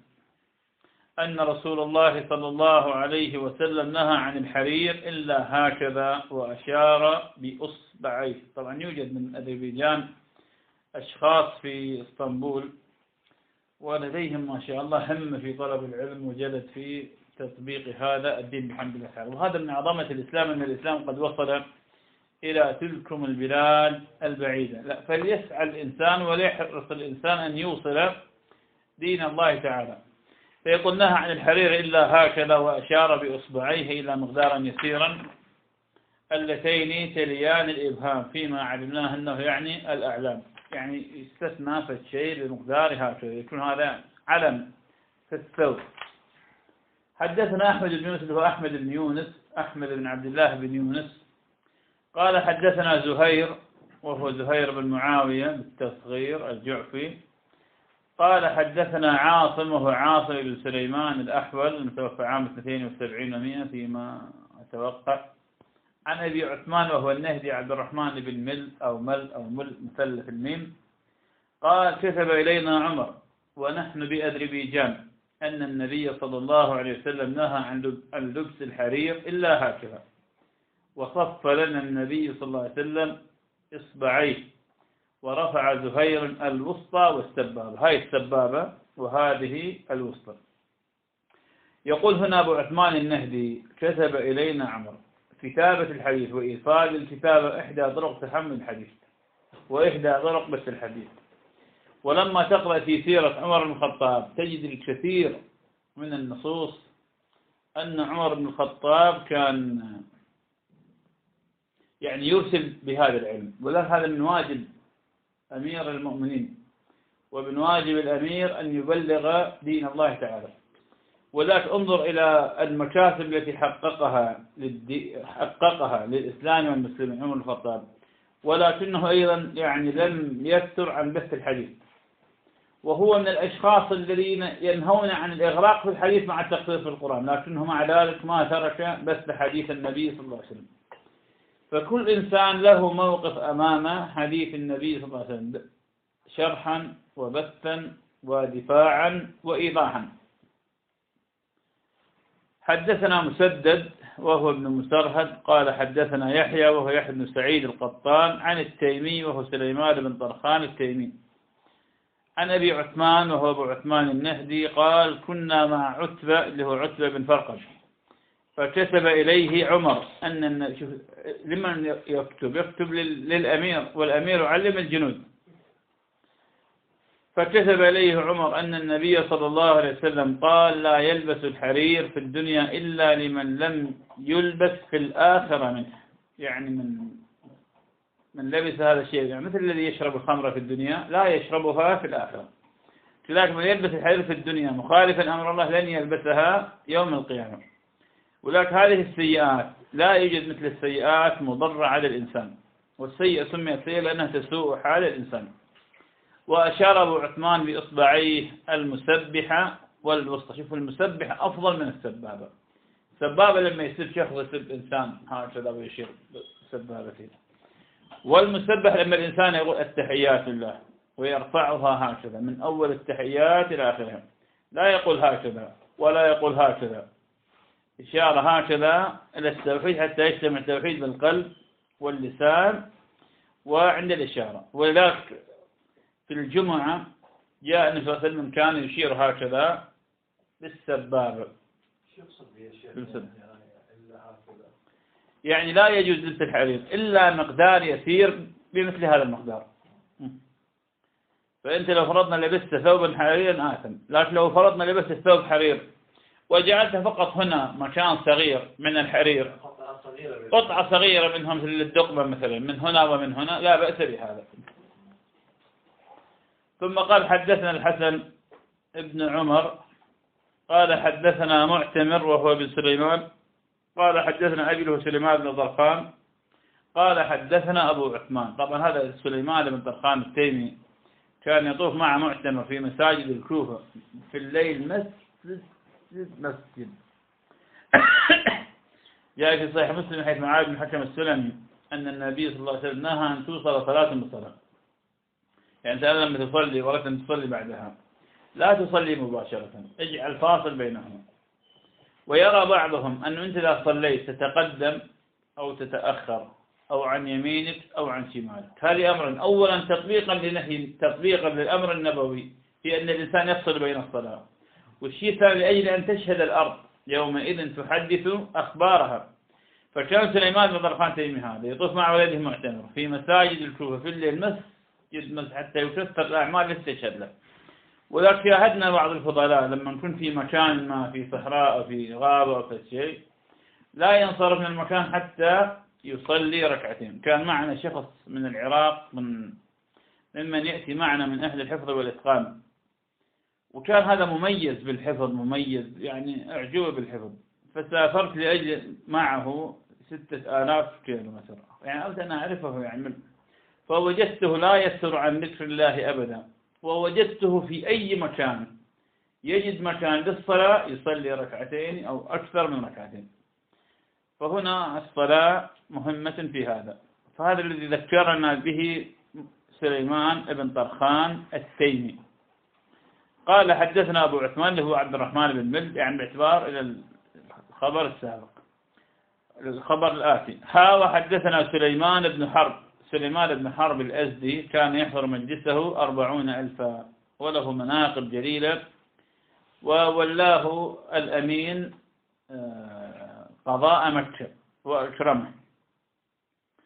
أن رسول الله صلى الله عليه وسلم نهى عن الحرير إلا هكذا وأشار بأصبعيه. طبعا يوجد من أذربيجان أشخاص في اسطنبول ولديهم ما شاء الله هم في طلب العلم وجلد في تطبيق هذا الدين بحمد الله تعالى. وهذا من عظمة الإسلام أن الإسلام قد وصل إلى تلكم البلاد البعيدة. لا، فليسعى الإنسان وليحرص الإنسان أن يوصل دين الله تعالى. فيقول نهى عن الحرير إلا هكذا وأشار بإصبعيه إلى مقدارا يسيرا اللتين تليان الإبهام فيما علمناه أنه يعني الأعلام، يعني يستثنى في الشيء بمقدار هكذا يكون هذا علم في الثوب. حدثنا أحمد بن يونس هو أحمد بن يونس أحمد بن عبد الله بن يونس قال حدثنا زهير وهو زهير بن معاوية بالتصغير الجعفي قال حدثنا عاصم وهو عاصم بن سليمان الأحول المتوفى عام اثنين وسبعين ومئة فيما أتوقع عن أبي عثمان وهو النهدي عبد الرحمن بن مل أو مل أو مل مثلث الميم قال كتب إلينا عمر ونحن بأذربيجان أن النبي صلى الله عليه وسلم نهى عن لبس الحرير إلا هكذا، وصف لنا النبي صلى الله عليه وسلم إصبعيه ورفع زهير الوسطى والسبابة، هاي السبابة وهذه الوسطى. يقول هنا أبو عثمان النهدي كتب إلينا عمر كتابة الحديث وإيصال الكتابة إحدى طرق تحمل الحديث وإحدى طرق بث الحديث. ولما تقرأ في سيرة عمر بن الخطاب تجد الكثير من النصوص أن عمر بن الخطاب كان يعني يرسل بهذا العلم، ولذلك هذا من واجب أمير المؤمنين ومن واجب الأمير أن يبلغ دين الله تعالى. وذلك انظر إلى المكاسب التي حققها للدي... حققها للإسلام والمسلمين عمر بن الخطاب، ولكنه أيضا يعني لم يكثر عن بث الحديث، وهو من الأشخاص الذين ينهون عن الإغراق في الحديث مع التقصير في القرآن، لكنه مع ذلك ما ترك بث حديث النبي صلى الله عليه وسلم. فكل إنسان له موقف أمام حديث النبي صلى الله عليه وسلم شرحا وبثا ودفاعا وإيضاحا. حدثنا مسدد وهو ابن مسرهد قال حدثنا يحيى وهو يحيى بن سعيد القطان عن التيمي وهو سليمان بن طرخان التيمي عن أبي عثمان وهو أبو عثمان النهدي قال كنا مع عتبة اللي هو عتبة بن فرقش، فكتب إليه عمر أن شوف لمن يكتب يكتب للأمير، والأمير يعلم الجنود. فكتب إليه عمر أن النبي صلى الله عليه وسلم قال لا يلبس الحرير في الدنيا إلا لمن لم يلبس في الآخرة منه، يعني من من لبس هذا الشيء، يعني مثل الذي يشرب الخمر في الدنيا لا يشربها في الآخرة، كذلك من يلبس الحرير في الدنيا مخالفا أمر الله لن يلبسها يوم القيامة. ولكن هذه السيئات لا يوجد مثل السيئات مضرة على الإنسان، والسيئة سميت سيئة لأنها تسوء حال الإنسان. وأشار أبو عثمان بإصبعيه المسبحة والوسطى. شوفوا المسبحة أفضل من السبابة. السبابة لما يسب شخص يسب إنسان هكذا ويشير سبابته، والمسبح لما الإنسان يقول التحيات لله ويرفعها هكذا من أول التحيات إلى آخرها، لا يقول هكذا ولا يقول هكذا، إشارة هكذا إلى التوحيد حتى يجتمع التوحيد بالقلب واللسان وعند الإشارة. ولذلك في الجمعة جاء النبي صلى الله عليه وسلم كان يشير هكذا بالسبابة. يعني لا يجوز لبس الحرير إلا مقدار يسير بمثل هذا المقدار. فأنت لو فرضنا لبست ثوبا حريرا آثم، لكن لو فرضنا لبست ثوب حرير وجعلته فقط هنا مكان صغير من الحرير، قطعة صغيرة منهم مثل الدقمة مثلا من هنا ومن هنا، لا بأس بهذا. ثم قال حدثنا الحسن ابن عمر قال حدثنا معتمر وهو بن سليمان قال حدثنا أبي له سليمان بن طرخان قال حدثنا أبو عثمان. طبعا هذا سليمان بن طرخان التيمي كان يطوف مع معتمر في مساجد الكوفة في الليل مسجد مسجد جاء في صحيح مسلم حيث معاذ بن حكم السلمي أن النبي صلى الله عليه وسلم نهى أن توصل صلاة بصلاة، يعني أنت لما تصلي وردت أن تصلي بعدها لا تصلي مباشرة، اجعل فاصل بينهما. ويرى بعضهم أنه أنت إذا صليت تتقدم أو تتأخر أو عن يمينك أو عن شمالك. هذه أمر أولا تطبيقا لنهي تطبيقا للأمر النبوي في أن الإنسان يفصل بين الصلاة، والشيء الثاني لأجل أن تشهد الأرض يومئذ تحدث أخبارها. فكان سليمان بن طرخان التيمي هذا يطوف مع ولده معتمر في مساجد الكوفة في الليل مسجد حتى يكثر الأعمال التي تشهد له. ولكن شاهدنا بعض الفضلاء لما نكون في مكان ما في صحراء أو في غابة أو في شيء لا ينصرف من المكان حتى يصلي ركعتين. كان معنا شخص من العراق من ممن يأتي معنا من أهل الحفظ والإتقان، وكان هذا مميز بالحفظ، مميز يعني أعجوه بالحفظ. فسافرت لأجل معه ستة آلاف كيلومتر، يعني أردت أن أعرفه يعني، فوجدته لا يسر عن ذكر الله أبدا، ووجدته في أي مكان يجد مكان للصلاة يصلي ركعتين أو أكثر من ركعتين. فهنا الصلاة مهمة في هذا. فهذا الذي ذكرنا به سليمان بن طرخان التيمي. قال حدثنا أبو عثمان اللي هو عبد الرحمن بن ملد، يعني باعتبار إلى الخبر السابق الخبر الآتي. ها وحدثنا سليمان بن حرب. سليمان بن حرب الأزدي كان يحضر مجلسه أربعون ألفا وله مناقب جليلة، وولاه الأمين قضاء مكة وأكرمه.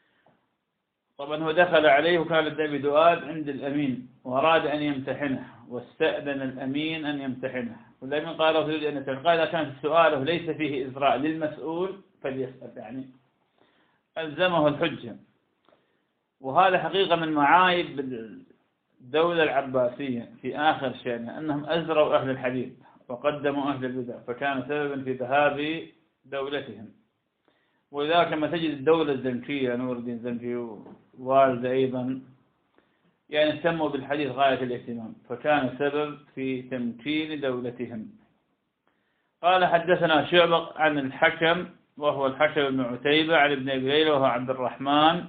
طبعا هو دخل عليه وكان لديه بدؤاد عند الأمين وأراد أن يمتحنه، واستأذن الأمين أن يمتحنه، والأمين قال له يريد أن يمتحنه، قال إذا كان سؤاله ليس فيه إزراء للمسؤول فليسأل، يعني ألزمه الحجة. وهذا حقيقة من معايب الدولة العباسية في آخر شأنها أنهم أزروا أهل الحديث وقدموا أهل البدع، فكان سببا في ذهاب دولتهم. ولذلك لما تجد الدولة الزنكية نور الدين الزنكي ووالده أيضا يعني اهتموا بالحديث غاية الاهتمام، فكان سبب في تمكين دولتهم. قال حدثنا شعبة عن الحكم وهو الحكم بن عتيبة عن ابن أبي ليلى وهو عبد الرحمن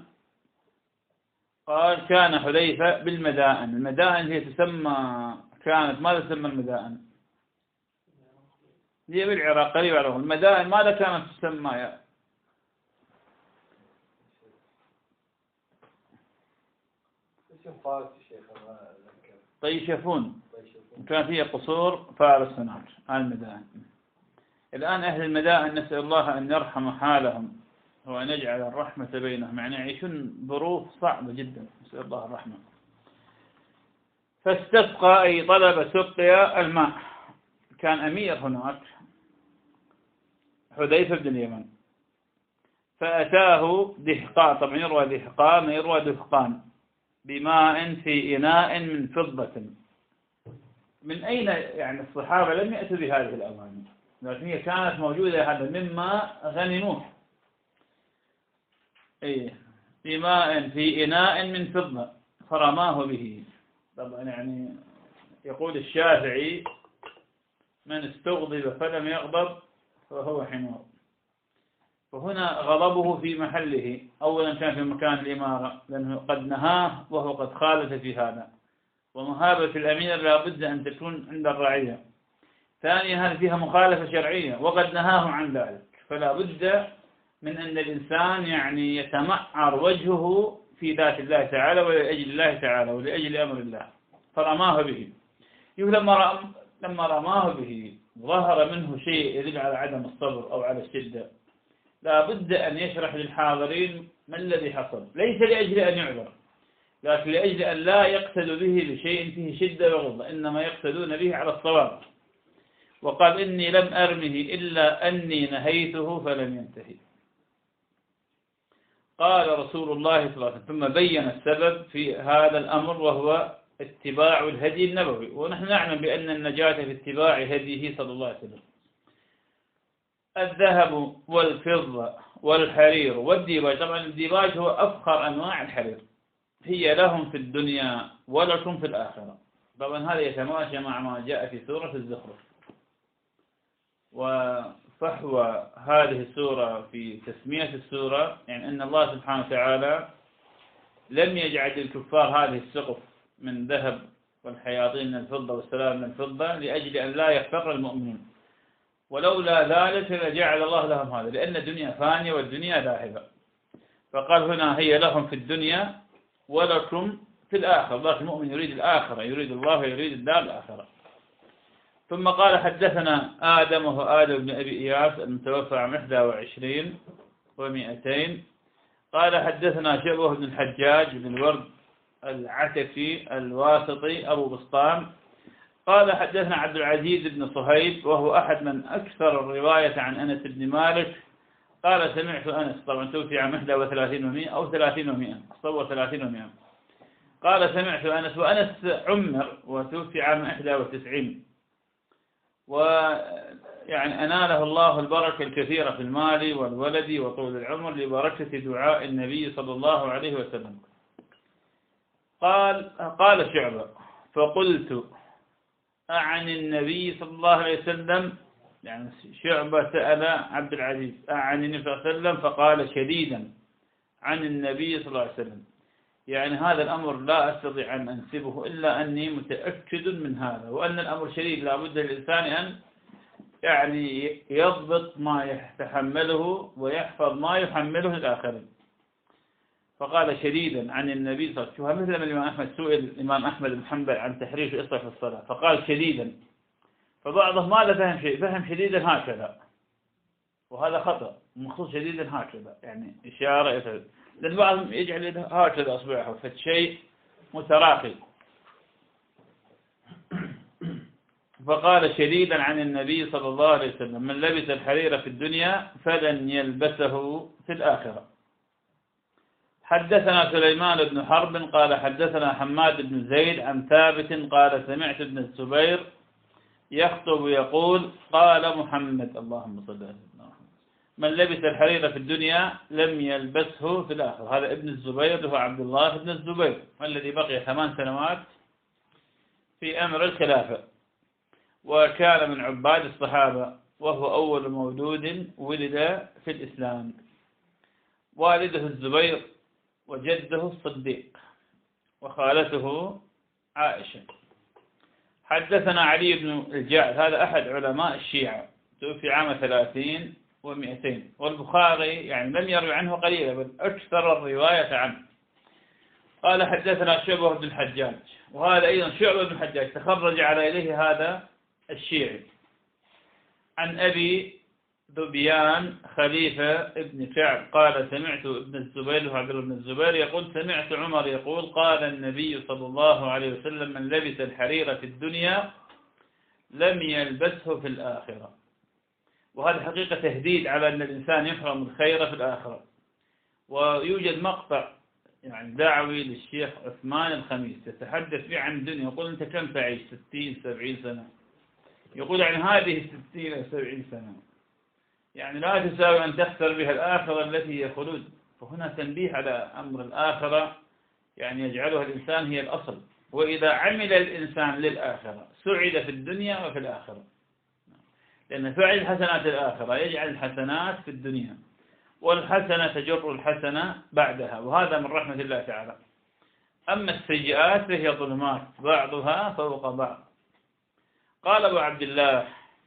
قال كان حذيفة بالمدائن. المدائن هي تسمى كانت ماذا تسمى المدائن؟ هي بالعراق قريبة على المدائن ماذا كانت تسمى يا اسم فارسي شيخ طيشفون، كان فيها قصور فارس هناك المدائن. الآن أهل المدائن نسأل الله أن يرحم حالهم وأن يجعل الرحمة بينهم، يعني يعيشون ظروف صعبة جدا، نسأل الله الرحمة. فاستسقى أي طلب سقيا الماء، كان أمير هناك حذيفة بن اليمن، فأتاه دهقان، طبعا يروى دهقان يروى دهقان بماء في إناء من فضة. من أين يعني الصحابة لم يأتوا بهذه الأواني، لكن هي كانت موجودة، هذا مما غنموه. إيه بماء في إناء من فضة فرماه به. طبعا يعني يقول الشافعي من استغضب فلم يغضب فهو حمار. فهنا غضبه في محله، أولا كان في مكان الإمارة لأنه قد نهاه وهو قد خالف في هذا، ومهابة الأمير لا بد أن تكون عند الرعية. ثانيا هذه فيها مخالفة شرعية وقد نهاه عن ذلك، فلا بد من أن الإنسان يعني يتمعر وجهه في ذات الله تعالى ولأجل الله تعالى ولأجل أمر الله، فرماه به. لما لما رماه به ظهر منه شيء يدل على عدم الصبر أو على الشدة، لا بد أن يشرح للحاضرين ما الذي حصل، ليس لأجل أن يعذر، لكن لأجل أن لا يقتدوا به بشيء فيه شدة وغضة، إنما يقتدون به على الصواب. وقال إني لم أرمه إلا أني نهيته فلم ينتهي. قال رسول الله صلى الله عليه وسلم ثم بين السبب في هذا الأمر وهو اتباع الهدي النبوي، ونحن نعلم بأن النجاة في اتباع هديه صلى الله عليه وسلم. الذهب والفضة والحرير والديباج، طبعا الديباج هو أفخر أنواع الحرير، هي لهم في الدنيا ولكم في الآخرة. طبعا هذا يتماشى مع ما جاء في سورة الزخرف. وفحوى هذه السورة في تسمية السورة يعني أن الله سبحانه وتعالى لم يجعل الكفار هذه السقف من ذهب والحياطين من الفضة والسلام من الفضة لأجل أن لا يحتقر المؤمنين، ولولا ذلك لجعل الله لهم هذا، لأن الدنيا فانية والدنيا ذاهبة. فقال هنا هي لهم في الدنيا ولكم في الآخرة. الله المؤمن يريد الآخرة، يريد الله يريد الدار الآخرة. ثم قال حدثنا آدم وهو آدم بن أبي إياس المتوفى عام إحدى وعشرين ومئتين قال حدثنا شعبة بن الحجاج بن الورد العتكي الواسطي أبو بسطام قال حدثنا عبد العزيز بن صهيب وهو أحد من أكثر الرواية عن أنس بن مالك قال سمعت أنس، طبعا توفي عام إحدى وثلاثين ومئة أو ثلاثين ومئة، تصور ثلاثين ومئة. قال سمعت أنس، وأنس عمر وتوفي عام إحدى وتسعين، ويعني أناله الله البركة الكثيرة في المال والولد وطول العمر لبركة دعاء النبي صلى الله عليه وسلم. قال قال شعبة فقلت أعن النبي صلى الله عليه وسلم، يعني شعبة سأل عبد العزيز أعن النبي صلى الله عليه وسلم فقال شديدا عن النبي صلى الله عليه وسلم. يعني هذا الأمر لا أستطيع أن أنسبه إلا أني متأكد من هذا، وأن الأمر شديد لا بد للإنسان أن يعني يضبط ما يتحمله ويحفظ ما يحمله للآخرين. فقال شديدا عن النبي صلى الله عليه وسلم، مثل ما الإمام أحمد سئل الإمام أحمد بن حنبل عن تحريف إصلاح في الصلاة فقال شديدا، فبعضهم ما لا فهم شيء، فهم شديدا هكذا، وهذا خطأ، مخصوص شديدا هكذا يعني إشارة إلى، لأن بعضهم يجعل هكذا أصبعه فالشيء متراخي. فقال شديدا عن النبي صلى الله عليه وسلم: من لبس الحرير في الدنيا فلن يلبسه في الآخرة. حدثنا سليمان بن حرب قال حدثنا حماد بن زيد عن ثابت قال سمعت ابن الزبير يخطب يقول: قال محمد اللهم صل على سيدنا محمد: من لبس الحرير في الدنيا لم يلبسه في الآخرة. هذا ابن الزبير هو عبد الله بن الزبير الذي بقي ثمان سنوات في أمر الخلافة، وكان من عباد الصحابة، وهو أول مولود ولد في الإسلام. والده الزبير وجده الصديق وخالته عائشة. حدثنا علي بن الجعد، هذا أحد علماء الشيعة، توفي عام ثلاثين ومئتين، والبخاري يعني لم يروي عنه قليلا بل أكثر الرواية عنه. قال حدثنا شعبة بن الحجاج، وهذا أيضا شعبة بن الحجاج تخرج على إليه هذا الشيعي، عن أبي ذبيان خليفة ابن كعب قال سمعت ابن الزبير وعبد الله بن الزبير يقول: سمعت عمر يقول: قال النبي صلى الله عليه وسلم: من لبس الحرير في الدنيا لم يلبسه في الآخرة. وهذا حقيقة تهديد على أن الإنسان يحرم الخير في الآخرة. ويوجد مقطع يعني دعوي للشيخ عثمان الخميس يتحدث فيه عن الدنيا، يقول: أنت كم تعيش؟ ستين سبعين سنة. يقول عن هذه ستين أو سبعين سنة يعني لا تساوي أن تخسر بها الآخرة التي هي خلود. فهنا تنبيه على أمر الآخرة يعني يجعلها الإنسان هي الأصل. وإذا عمل الإنسان للآخرة سعد في الدنيا وفي الآخرة، لأن فعل حسنات الآخرة يجعل الحسنات في الدنيا، والحسنة تجر الحسنة بعدها، وهذا من رحمة الله تعالى. أما السيئات فهي ظلمات بعضها فوق بعض. قال أبو عبد الله: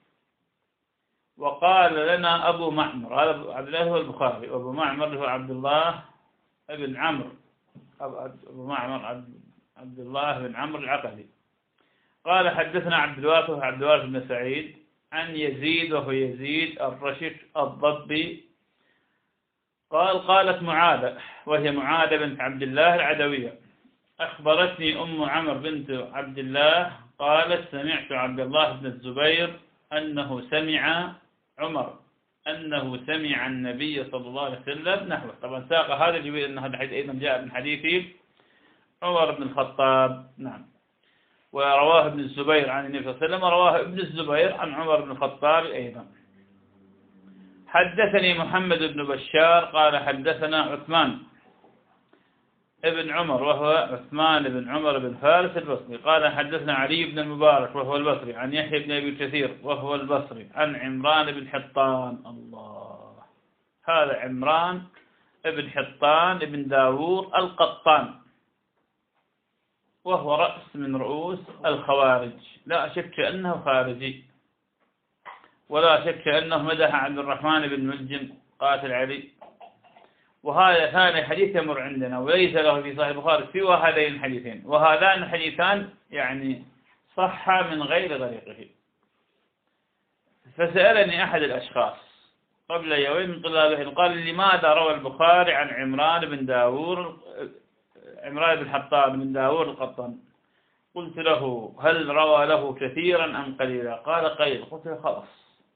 وقال لنا أبو معمر، هذا عبد الله هو البخاري، وأبو معمر هو عبد الله بن عمرو، أبو معمر عبد الله بن عمرو العقدي. قال حدثنا عبد الوارث عبد الوارث بن سعيد عن يزيد وهو يزيد الرشك الضبي قال: قالت معاذة، وهي معاذة بنت عبد الله العدوية: أخبرتني أم عمرو بنت عبد الله قالت: سمعت عبد الله بن الزبير أنه سمع عمر أنه سمع النبي صلى الله عليه وسلم نحوه. طبعا ساق هذا الجويل أن هذا الحديث أيضا جاء من حديث عمر بن الخطاب. نعم. ورواه ابن الزبير عن النبي صلى الله عليه وسلم، ورواه ابن الزبير عن عمر بن الخطاب أيضا. حدثني محمد بن بشار قال حدثنا عثمان ابن عمر وهو عثمان بن عمر بن فارس البصري قال حدثنا علي بن المبارك وهو البصري عن يحيى بن أبي كثير وهو البصري عن عمران بن حطان. الله، هذا عمران بن حطان بن داوود القطان، وهو رأس من رؤوس الخوارج، لا شك أنه خارجي، ولا شك أنه مدح عبد الرحمن بن ملجم قاتل علي. وهذا ثاني حديث يمر عندنا وليس له في صحيح البخاري سوى هذين الحديثين، وهذان الحديثان يعني صح من غير طريقه. فسألني أحد الأشخاص قبل يومين من طلابه قال: لماذا روى البخاري عن عمران بن داوود عمران بن حطان بن داوود القطان؟ قلت له: هل روى له كثيرا أم قليلا؟ قال: قليل. قلت له: خلاص،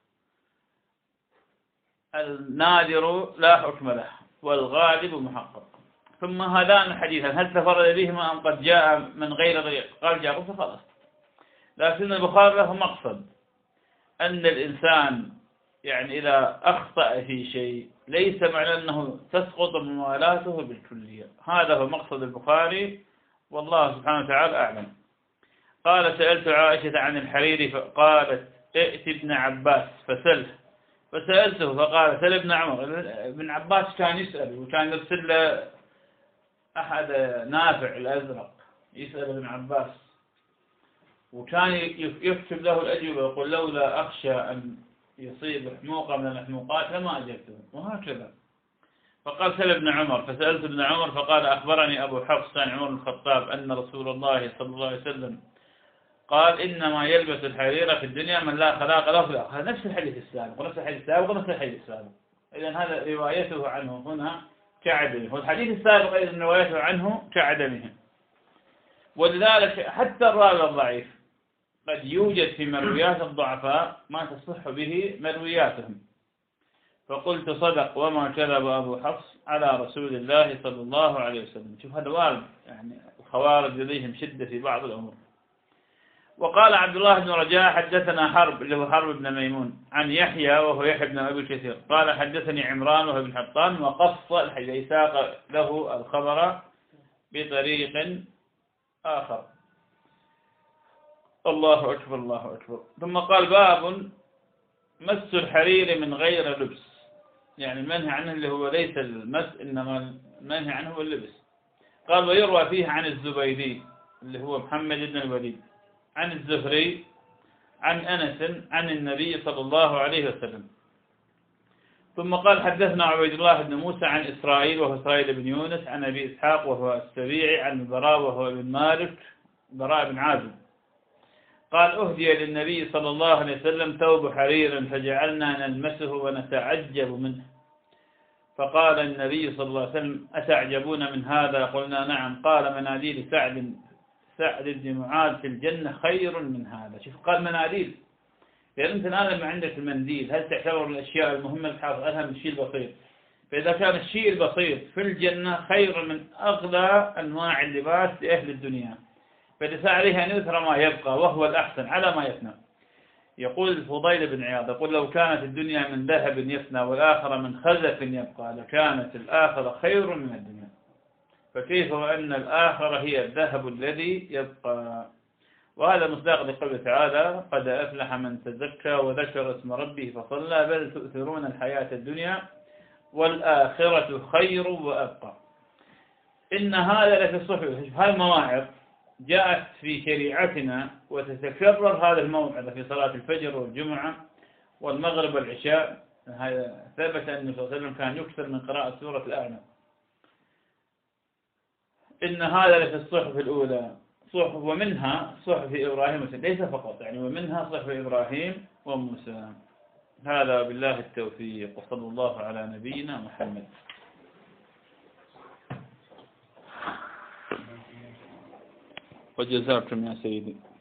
النادر لا حكم له والغالب محقق. ثم هذان الحديثان هل تفرد بهما أم قد جاء من غير طريق؟ قال: جاء. قلت: خلاص. لكن البخاري له مقصد أن الإنسان يعني إذا أخطأ في شيء ليس معنى أنه تسقط موالاته بالكلية. هذا هو مقصد البخاري، والله سبحانه وتعالى أعلم. قال: سألت عائشة عن الحرير فقالت: ائت ابن عباس فسله. فسألته فقال: سل ابن عمر. ابن عباس كان يسأل، وكان يرسل له أحد نافع الأزرق يسأل ابن عباس، وكان يكتب له الأجوبة ويقول: لولا أخشى أن يصيب حموقة من الحموقات لما أجبته، وهكذا. فقال: سل ابن عمر. فسألت ابن عمر فقال: أخبرني أبو حفص عن عمر بن الخطاب أن رسول الله صلى الله عليه وسلم قال: إنما يلبس الحرير في الدنيا من لا خلاق له في الآخرة. هذا نفس الحديث السابق ونفس الحديث السابق ونفس الحديث السابق. إذن هذا روايته عنه هنا كعدمه، والحديث السابق أيضا روايته عنه كعدمه. ولذلك حتى الراوي الضعيف قد يوجد في مرويات الضعفاء ما تصح به مروياتهم. فقلت صدق وما كذب أبو حفص على رسول الله صلى الله عليه وسلم. شوف هذا وارد، يعني الخوارج لديهم شدة في بعض الأمور. وقال عبد الله بن رجاء حدثنا حرب اللي هو حرب بن ميمون عن يحيى وهو يحيى بن أبي كثير قال حدثني عمران وهو ابن حطان وقص الحديث ساق له الخبر بطريق آخر. الله أكبر الله أكبر. ثم قال باب مس الحرير من غير لبس، يعني المنهي عنه اللي هو ليس المس إنما المنهي عنه هو اللبس. قال ويروى فيه عن الزبيدي اللي هو محمد بن الوليد عن الزهري عن أنس عن النبي صلى الله عليه وسلم. ثم قال حدثنا عبيد الله بن موسى عن إسرائيل وهو إسرائيل بن يونس عن أبي إسحاق وهو السبيعي عن البراء وهو ابن مالك براء بن عازب قال أهدي للنبي صلى الله عليه وسلم ثوب حرير فجعلنا نلمسه ونتعجب منه. فقال النبي صلى الله عليه وسلم أتعجبون من هذا؟ قلنا نعم. قال مناديل سعد سعد بن معاذ في الجنة خير من هذا. شوف قال مناديل، يعني أنت الآن لما عندك المنديل هل تعتبر الأشياء المهمة الحافظ أهم من الشيء البسيط؟ فإذا كان الشيء البسيط في الجنة خير من أغلى أنواع اللباس لأهل الدنيا، فليس عليه أن يثرى ما يبقى وهو الأحسن على ما يفنى. يقول الفضيل بن عياض يقول لو كانت الدنيا من ذهب يفنى والآخرة من خزف يبقى لكانت الآخرة خير من الدنيا، فكيف وأن الآخرة هي الذهب الذي يبقى. وهذا مصداق لقوله تعالى قد أفلح من تزكى وذكر اسم ربه فصلى بل تؤثرون الحياة الدنيا والآخرة خير وأبقى. إن هذا لفي الصحف. هذه المواعظ جاءت في شريعتنا وتتكرر هذا الموعظة في صلاة الفجر والجمعة والمغرب والعشاء. هذا ثبت أن النبي صلى الله عليه وسلم كان يكثر من قراءة سورة الأعلى. إن هذا لفي الصحف الأولى صحف ومنها صحف إبراهيم وموسى، ليس فقط يعني ومنها صحف إبراهيم وموسى. هذا بالله التوفيق وصلى الله على نبينا محمد. وجزاكم يا سيدي.